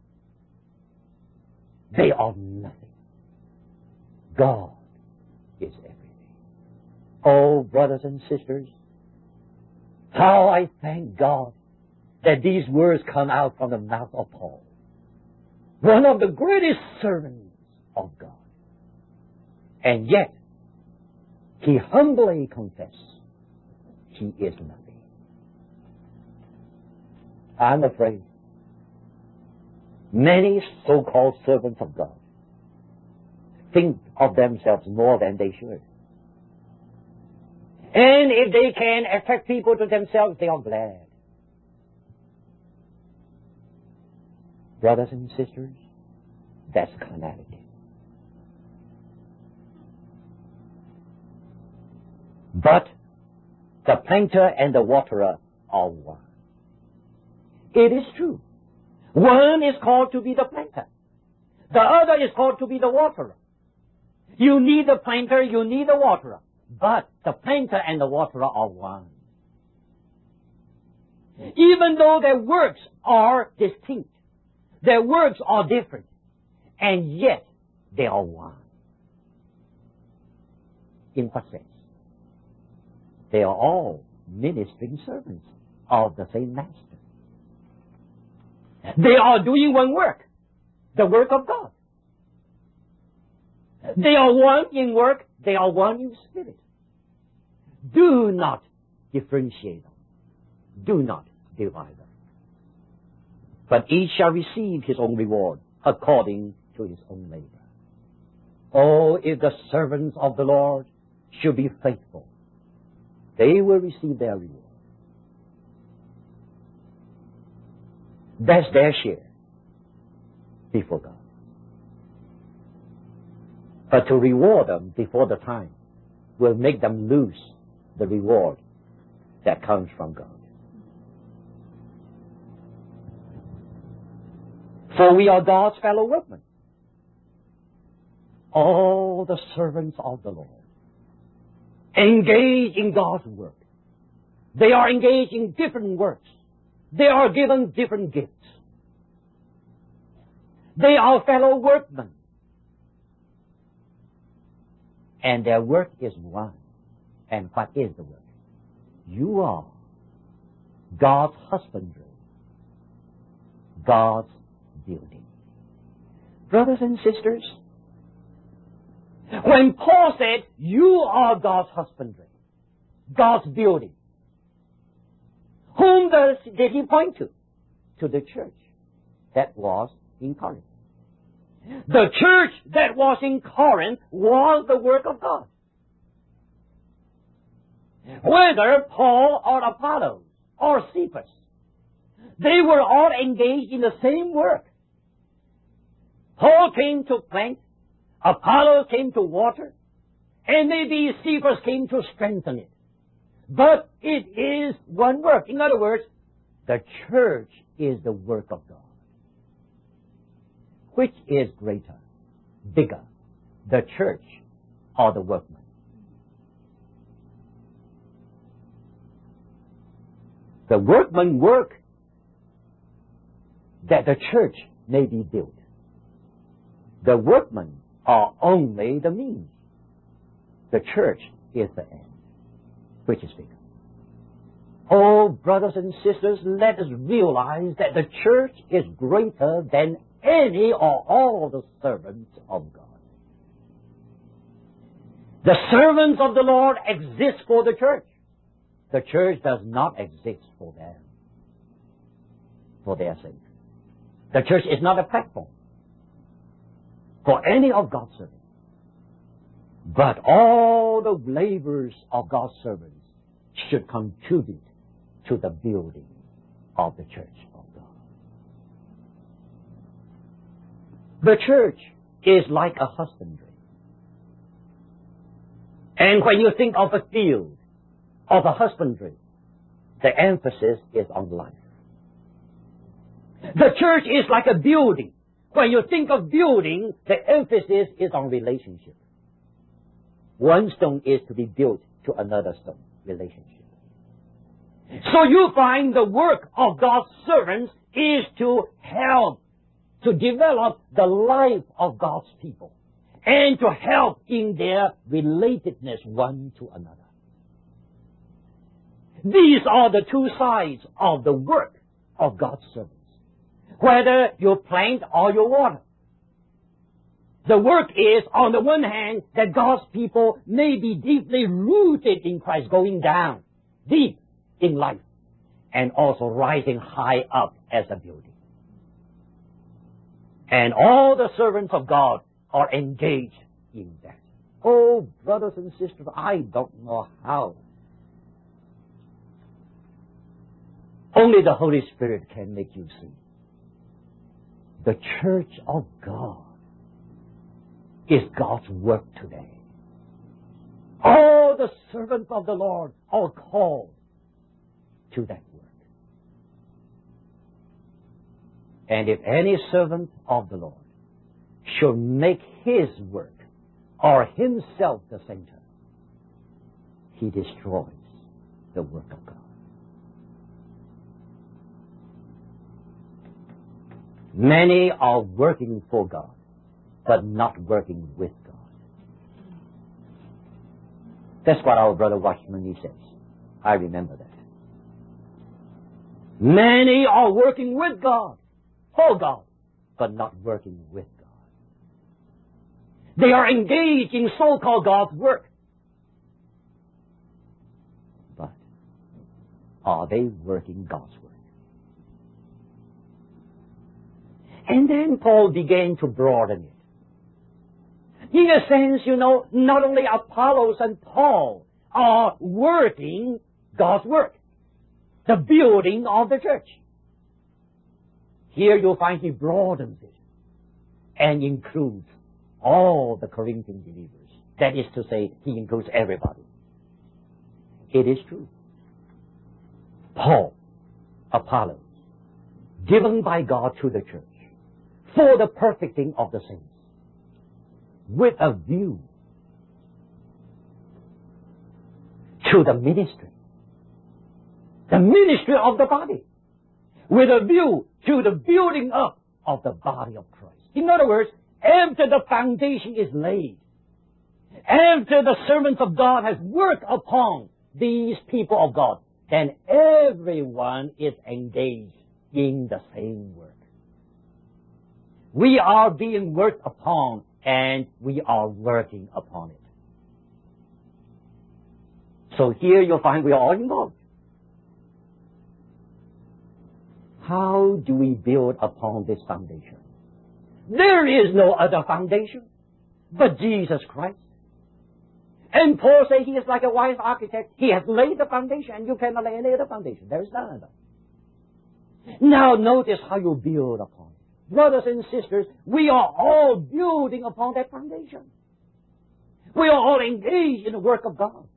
[SPEAKER 2] They are nothing. God is everything. Oh, brothers and sisters, how I thank God that these words come out from the mouth of Paul, one of the greatest servants of God. And yet, he humbly confessed he is nothing. I'm afraid many so-called servants of God think of themselves more than they should. And if they can attract people to themselves, they are glad. Brothers and sisters, that's carnality. But the planter and the waterer are one. It is true. One is called to be the planter. The other is called to be the waterer. You need the planter, you need the waterer. But the planter and the waterer are one. Even though their works are distinct, their works are different, and yet they are one. In what sense? They are all ministering servants of the same master. They are doing one work, the work of God. They are one in work, they are one in spirit. Do not differentiate them. Do not divide them. But each shall receive his own reward according to his own labor. Oh, if the servants of the Lord should be faithful, they will receive their reward. That's their share before God. But to reward them before the time will make them lose the reward that comes from God. For we are God's fellow workmen. All the servants of the Lord engage in God's work. They are engaged in different works. They are given different gifts. They are fellow workmen. And their work is one. And what is the work? You are God's husbandry, God's building. Brothers and sisters, when Paul said, you are God's husbandry, God's building, whom did he point to? To the church that was in Corinth. The church that was in Corinth was the work of God. Whether Paul or Apollos or Cephas, they were all engaged in the same work. Paul came to plant, Apollos came to water, and maybe Cephas came to strengthen it. But it is one work. In other words, the church is the work of God. Which is greater, bigger, the church or the workman? The workmen work that the church may be built. The workmen are only the means. The church is the end. Which is bigger? Oh, brothers and sisters, let us realize that the church is greater than any or all the servants of God. The servants of the Lord exist for the church. The church does not exist for them, for their sake. The church is not a platform for any of God's servants. But all the labors of God's servants should contribute to the building of the church of God. The church is like a husbandry. And when you think of a field, of a husbandry, the emphasis is on life. The church is like a building. When you think of building, the emphasis is on relationship. One stone is to be built to another stone, relationship. So you find the work of God's servants is to help to develop the life of God's people and to help in their relatedness one to another. These are the two sides of the work of God's servants. Whether you plant or you water. The work is, on the one hand, that God's people may be deeply rooted in Christ, going down deep in life, and also rising high up as a building. And all the servants of God are engaged in that. Oh, brothers and sisters, I don't know how. Only the Holy Spirit can make you see. The church of God is God's work today. All the servants of the Lord are called to that work. And if any servant of the Lord should make his work or himself the center, he destroys the work of God. Many are working for God, but not working with God. That's what our brother Watchman says. I remember that. Many are working with God, for God, but not working with God. They are engaged in so-called God's work. But are they working God's work? And then Paul began to broaden it. In a sense, not only Apollos and Paul are working God's work, the building of the church. Here you'll find he broadens it and includes all the Corinthian believers. That is to say, he includes everybody. It is true. Paul, Apollos, given by God to the church for the perfecting of the saints, with a view to the ministry of the body, with a view to the building up of the body of Christ. In other words, after the foundation is laid, after the servants of God has worked upon these people of God, then everyone is engaged in the same work. We are being worked upon, and we are working upon it. So here you'll find we are all involved. How do we build upon this foundation? There is no other foundation but Jesus Christ. And Paul says he is like a wise architect. He has laid the foundation, and you cannot lay any other foundation. There is none other. Now notice how you build upon it. Brothers and sisters, we are all building upon that foundation. We are all engaged in the work of God.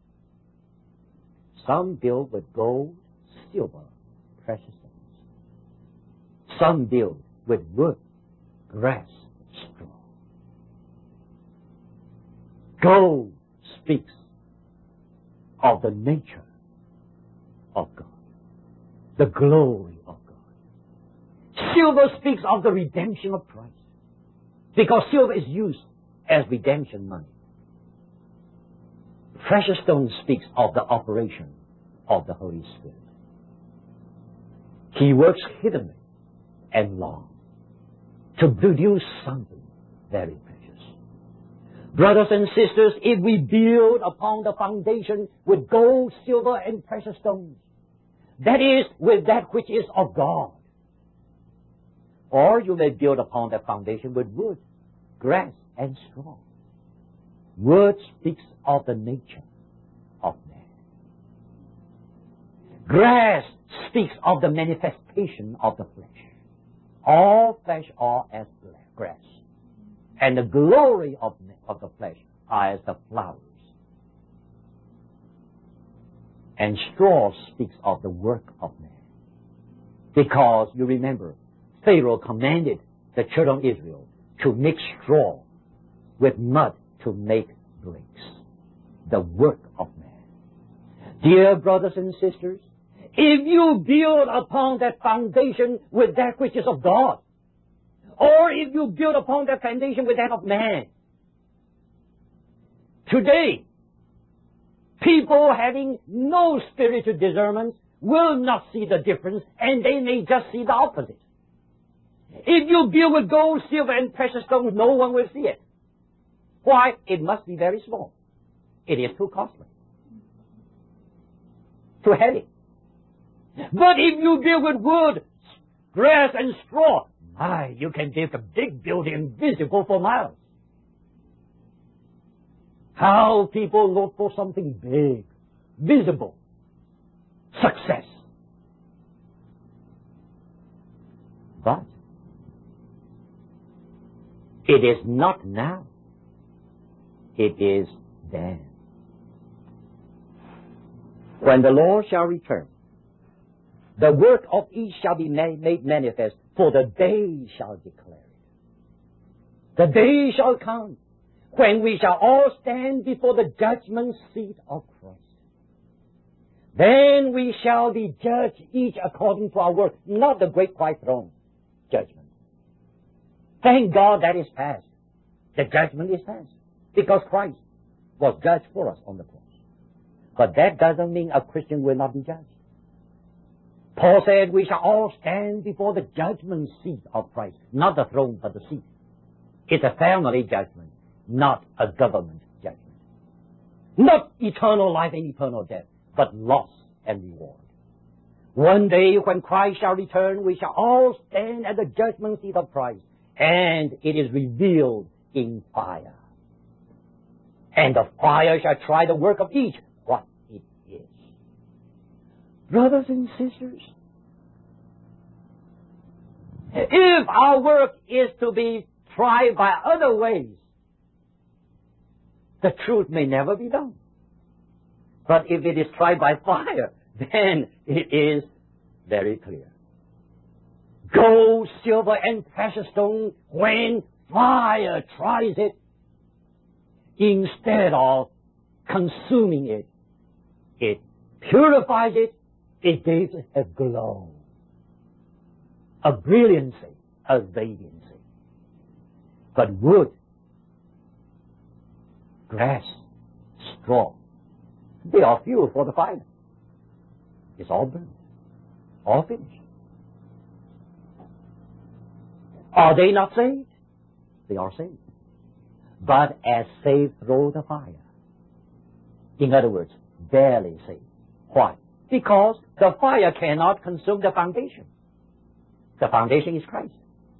[SPEAKER 2] Some build with gold, silver, precious stones. Some build with wood, grass, straw. Gold speaks of the nature of God, the glory of God. Silver speaks of the redemption of Christ, because silver is used as redemption money. Precious stone speaks of the operation of the Holy Spirit. He works hiddenly and long to produce something very precious. Brothers and sisters, if we build upon the foundation with gold, silver, and precious stones, that is, with that which is of God. Or you may build upon that foundation with wood, grass, and straw. Wood speaks of the nature of man. Grass speaks of the manifestation of the flesh. All flesh are as grass, and the glory of the flesh are as the flowers. And straw speaks of the work of man. Because, you remember, Pharaoh commanded the children of Israel to mix straw with mud to make bricks. The work of man. Dear brothers and sisters, If you build upon that foundation with that which is of God, or if you build upon that foundation with that of man, today, people having no spiritual discernment will not see the difference, and they may just see the opposite. If you build with gold, silver, and precious stones, no one will see it. Why? It must be very small. It is too costly, too heavy. But if you build with wood, grass, and straw, you can make a big building visible for miles. How people look for something big, visible, success. But it is not now. It is then. When the Lord shall return, the work of each shall be made manifest, for the day shall declare it. The day shall come when we shall all stand before the judgment seat of Christ. Then we shall be judged each according to our work, not the great white throne judgment. Thank God that is past. The judgment is past, because Christ was judged for us on the cross. But that doesn't mean a Christian will not be judged. Paul said we shall all stand before the judgment seat of Christ, not the throne, but the seat. It's a family judgment, not a government judgment. Not eternal life and eternal death, but loss and reward. One day when Christ shall return, we shall all stand at the judgment seat of Christ, and it is revealed in fire. And the fire shall try the work of each, what it is. Brothers and sisters, if our work is to be tried by other ways, the truth may never be done. But if it is tried by fire, then it is very clear. Gold, silver, and precious stone, when fire tries it, instead of consuming it, it purifies it, it gives it a glow, a brilliancy, a radiancy. But wood, grass, straw, they are fuel for the fire. It's all burned, all finished. Are they not saved? They are saved. But as saved through the fire. In other words, barely saved. Why? Because the fire cannot consume the foundation. The foundation is Christ.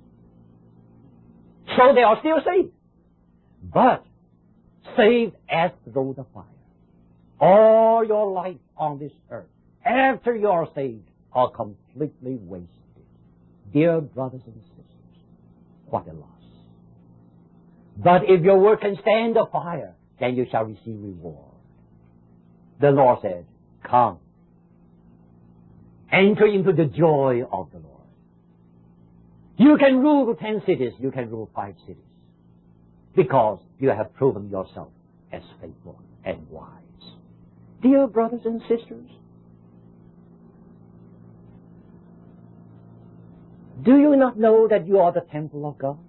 [SPEAKER 2] So they are still saved. But saved as through the fire. All your life on this earth, after you are saved, are completely wasted. Dear brothers and sisters, what a loss. But if your work can stand the fire, then you shall receive reward. The Lord said, come, enter into the joy of the Lord. You can rule 10 cities, you can rule 5 cities, because you have proven yourself as faithful and wise. Dear brothers and sisters, do you not know that you are the temple of God?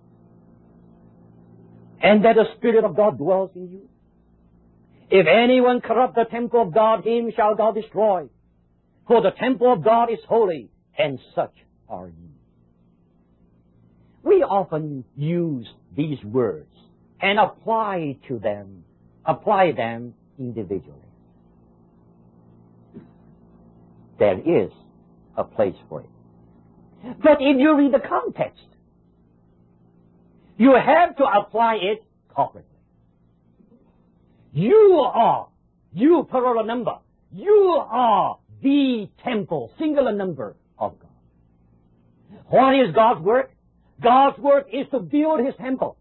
[SPEAKER 2] And that the Spirit of God dwells in you? If anyone corrupt the temple of God, him shall God destroy. For the temple of God is holy, and such are ye. We often use these words and apply them individually. There is a place for it. But if you read the context, you have to apply it corporately. You plural number, you are the temple, singular number of God. What is God's work? God's work is to build His temple.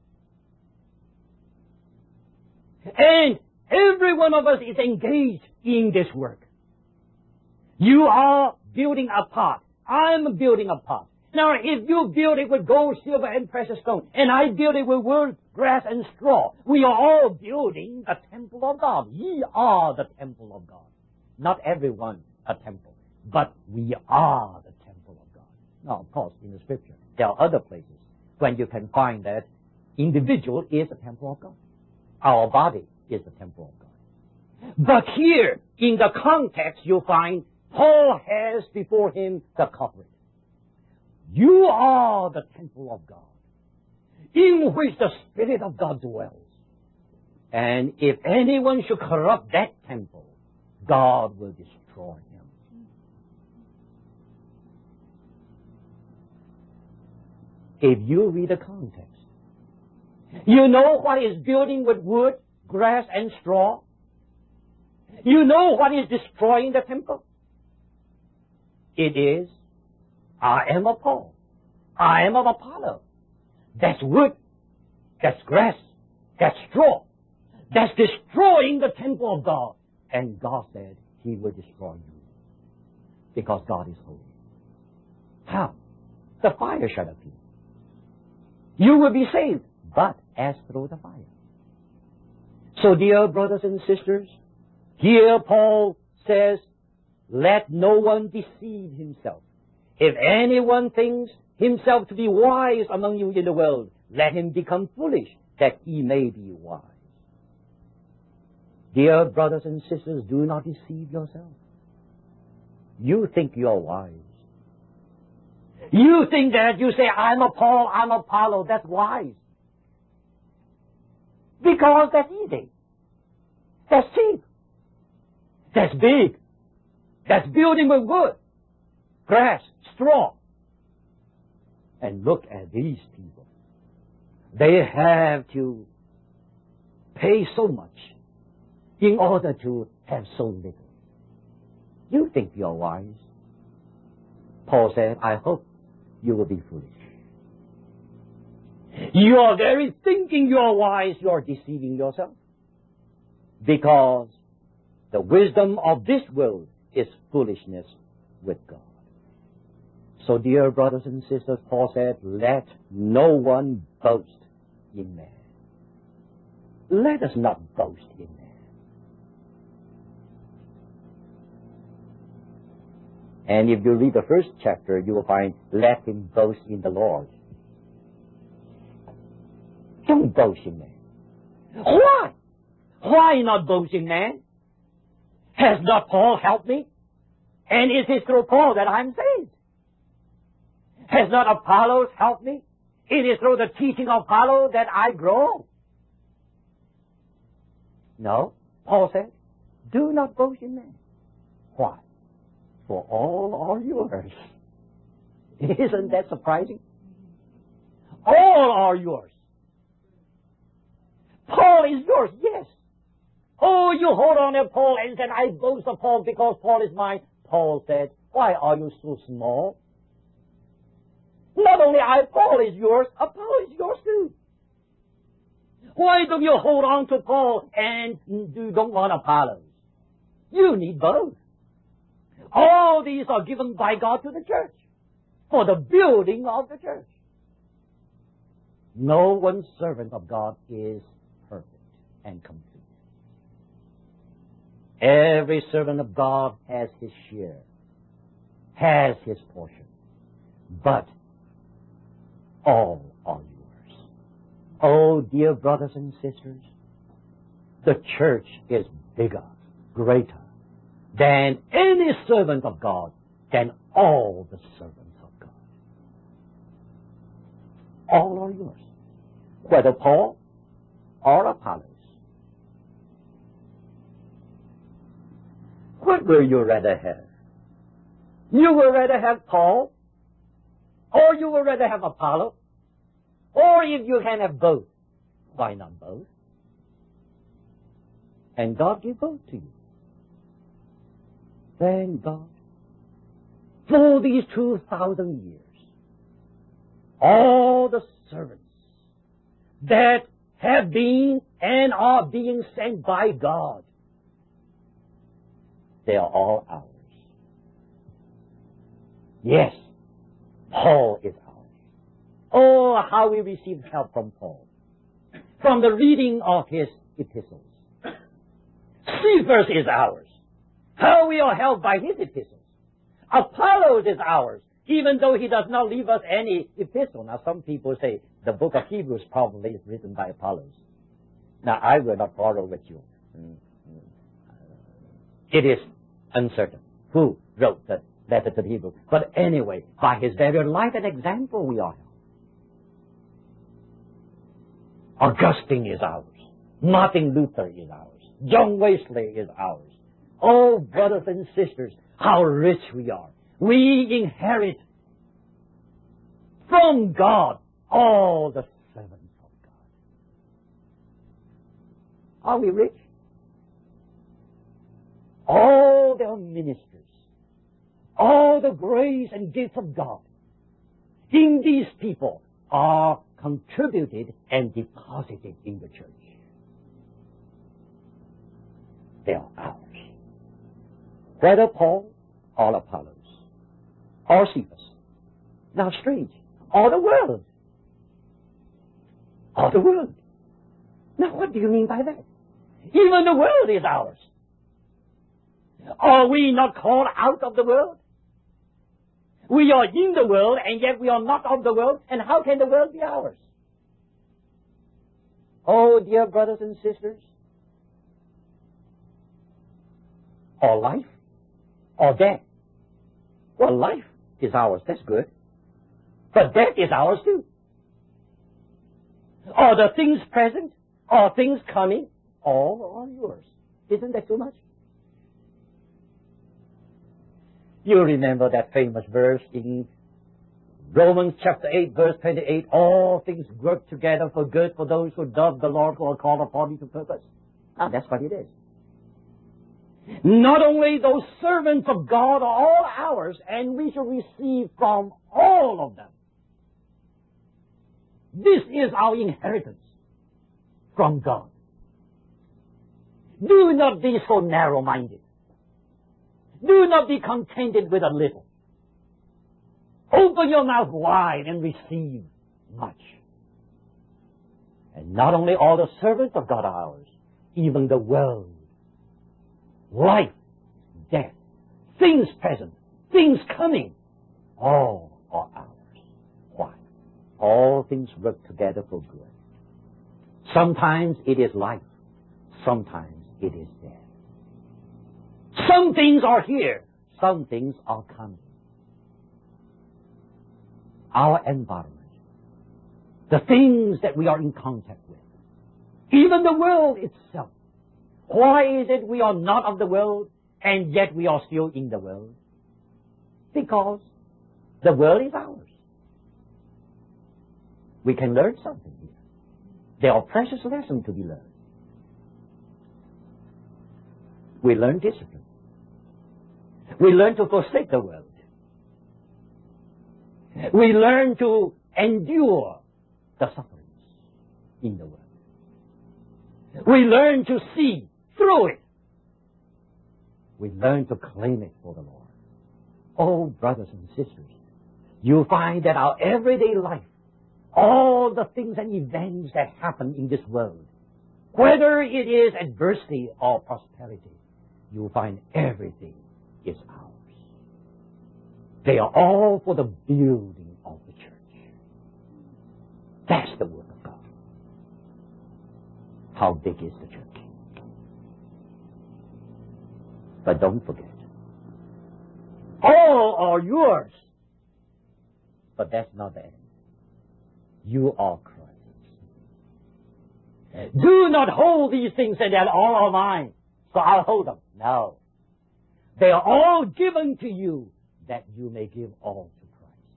[SPEAKER 2] And every one of us is engaged in this work. You are building a part. I'm building a part. Now, if you build it with gold, silver, and precious stone, and I build it with wood, grass, and straw, we are all building the temple of God. Ye are the temple of God. Not everyone a temple, but we are the temple of God. Now, of course, in the Scripture, there are other places when you can find that individual is a temple of God. Our body is the temple of God. But here, in the context, you find Paul has before him the corporate. You are the temple of God, in which the Spirit of God dwells. And if anyone should corrupt that temple, God will destroy him. If you read the context, you know what is building with wood, grass, and straw? You know what is destroying the temple? It is, I am of Paul. I am of Apollo. That's wood. That's grass. That's straw. That's destroying the temple of God. And God said He will destroy you. Because God is holy. How? The fire shall appear. You will be saved, but as through the fire. So, dear brothers and sisters, here Paul says, let no one deceive himself. If anyone thinks himself to be wise among you in the world, let him become foolish, that he may be wise. Dear brothers and sisters, do not deceive yourself. You think you are wise. You think that you say, I'm a Paul, I'm Apollo, that's wise. Because that's easy. That's cheap. That's big. That's building with wood, grass, straw. And look at these people. They have to pay so much in order to have so little. You think you're wise. Paul said, I hope you will be foolish. You are very thinking you're wise, you're deceiving yourself. Because the wisdom of this world is foolishness with God. So, dear brothers and sisters, Paul said, let no one boast in man. Let us not boast in man. And if you read the first chapter, you will find, let him boast in the Lord. Don't boast in man. Why? Why not boast in man? Has not Paul helped me? And it is through Paul that I'm saved. Has not Apollos helped me? It is through the teaching of Apollo that I grow. No, Paul said, do not boast in man. Why? For all are yours. Isn't that surprising? All are yours. Paul is yours, yes. Oh, you hold on to Paul and said, I boast of Paul because Paul is mine. Paul said, why are you so small? Not only Paul is yours, Apollo is yours too. Why don't you hold on to Paul and you don't want Apollos? You need both. All these are given by God to the church for the building of the church. No one servant of God is perfect and complete. Every servant of God has his share, has his portion, but all are yours. Oh, dear brothers and sisters, the church is bigger, greater than any servant of God, than all the servants of God. All are yours, whether Paul or Apollos. What will you rather have? You will rather have Paul, or you will rather have Apollo, or if you can have both, why not both? And God give both to you. Thank God. For these 2,000 years, all the servants that have been and are being sent by God, they are all ours. Yes, Paul is ours. Oh, how we receive help from Paul. From the reading of his epistles. Cephas is ours. How we are held by his epistles. Apollos is ours, even though he does not leave us any epistle. Now, some people say the book of Hebrews probably is written by Apollos. Now, I will not quarrel with you. It is uncertain who wrote the letter to the Hebrews. But anyway, by his very life and example, we are held. Augustine is ours. Martin Luther is ours. John Wesley is ours. Oh, brothers and sisters, how rich we are. We inherit from God all the servants of God. Are we rich? All their ministers, all the grace and gifts of God in these people are contributed and deposited in the church. They are ours. Whether Paul or Apollos or Cephas. Now strange, or the world. Or the world. Now what do you mean by that? Even the world is ours. Are we not called out of the world? We are in the world, and yet we are not of the world, and how can the world be ours? Oh, dear brothers and sisters, or life, or death. Well, life is ours, that's good. But death is ours too. Or the things present, or things coming, all are yours. Isn't that too much? You remember that famous verse in Romans chapter 8, verse 28, all things work together for good for those who love the Lord, who are called according to purpose. Now, that's what it is. Not only those servants of God are all ours, and we shall receive from all of them. This is our inheritance from God. Do not be so narrow-minded. Do not be contented with a little. Open your mouth wide and receive much. And not only all the servants of God are ours, even the world, life, death, things present, things coming, all are ours. Why? All things work together for good. Sometimes it is life. Sometimes it is death. Some things are here. Some things are coming. Our environment, the things that we are in contact with, even the world itself. Why is it we are not of the world, and yet we are still in the world? Because the world is ours. We can learn something here. There are precious lessons to be learned. We learn discipline. We learn to forsake the world. We learn to endure the sufferings in the world. We learn to see through it. We learn to claim it for the Lord. Oh, brothers and sisters, you find that our everyday life, all the things and events that happen in this world, whether it is adversity or prosperity, you find everything is ours. They are all for the building of the church. That's the work of God. How big is the church? But don't forget, all are yours. But that's not the end. You are Christ's. Do not hold these things and they're all are mine, so I'll hold them. No. They are all given to you that you may give all to Christ.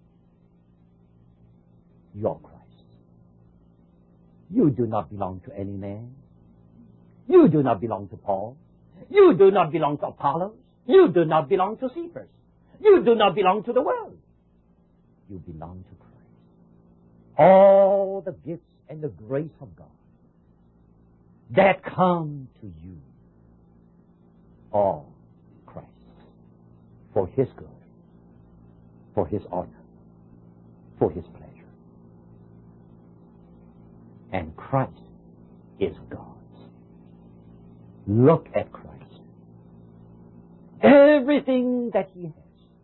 [SPEAKER 2] You are Christ. You do not belong to any man. You do not belong to Paul. You do not belong to Apollos. You do not belong to Cephas. You do not belong to the world. You belong to Christ. All the gifts and the grace of God that come to you are Christ, for His glory, for His honor, for His pleasure. And Christ is God's. Look at Christ. everything that he has,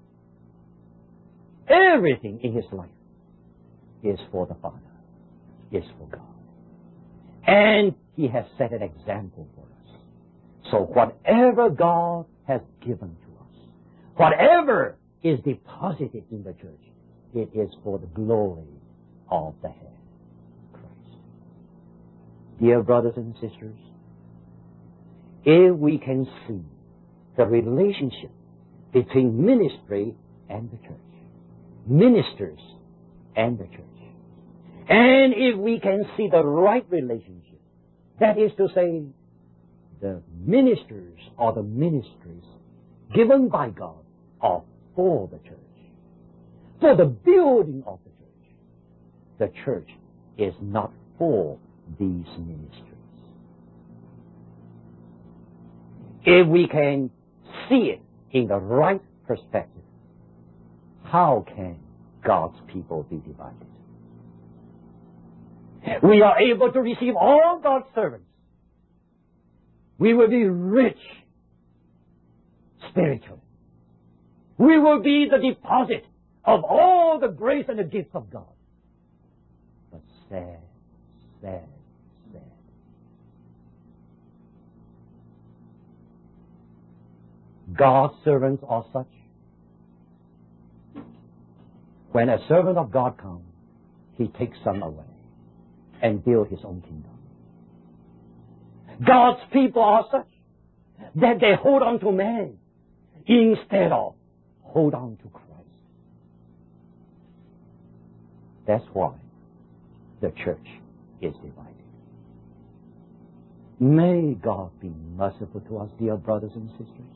[SPEAKER 2] everything in his life is for the Father, is for God. And he has set an example for us. So whatever God has given to us, whatever is deposited in the church, it is for the glory of the head, Christ. Dear brothers and sisters, if we can see the relationship between ministry and the church, ministers and the church, and if we can see the right relationship, that is to say, the ministers or the ministries given by God are for the church, for the building of the church. The church is not for these ministries. If we can see it in the right perspective, how can God's people be divided? We are able to receive all God's servants. We will be rich spiritually. We will be the deposit of all the grace and the gifts of God. But sad, sad, sad. God's servants are such. When a servant of God comes, he takes some away and builds his own kingdom. God's people are such that they hold on to man instead of hold on to Christ. That's why the church is divided. May God be merciful to us, dear brothers and sisters.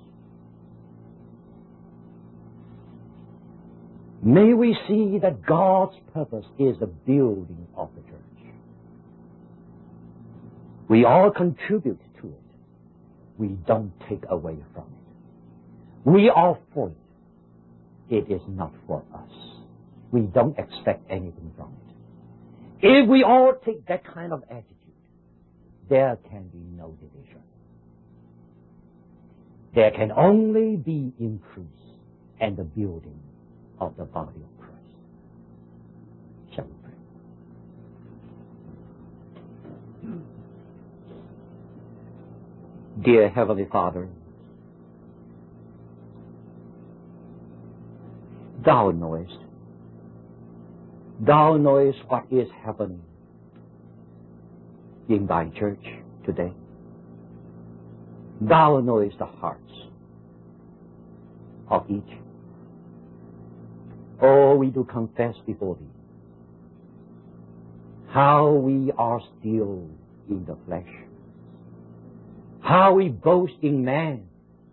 [SPEAKER 2] May we see that God's purpose is the building of the church. We all contribute to it. We don't take away from it. We are for it. It is not for us. We don't expect anything from it. If we all take that kind of attitude, there can be no division. There can only be increase and the building of the body of Christ. Shall we pray? Dear Heavenly Father, Thou knowest what is happening in Thy church today. Thou knowest the hearts of each. Oh, we do confess before Thee how we are still in the flesh, how we boast in man,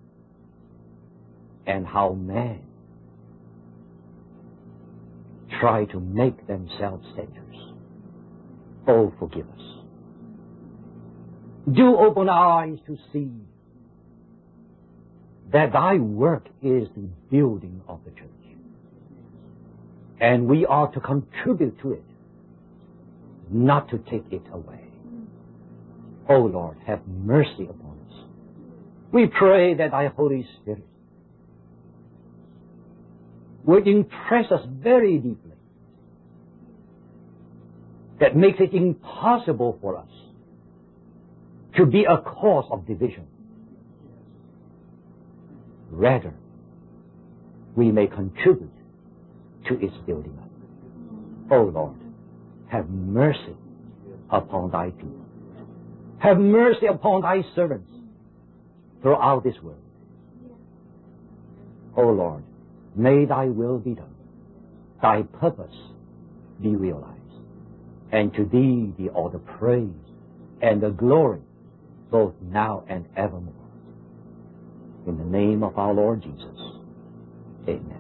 [SPEAKER 2] and how man try to make themselves centers. Oh, forgive us. Do open our eyes to see that Thy work is the building of the church. And we are to contribute to it, not to take it away. Oh Lord, have mercy upon us. We pray that Thy Holy Spirit would impress us very deeply, that makes it impossible for us to be a cause of division. Rather, we may contribute to its building up. Oh Lord, have mercy upon Thy people. Have mercy upon Thy servants throughout this world. Oh Lord, may Thy will be done. Thy purpose be realized. And to Thee be all the praise and the glory, both now and evermore. In the name of our Lord Jesus. Amen.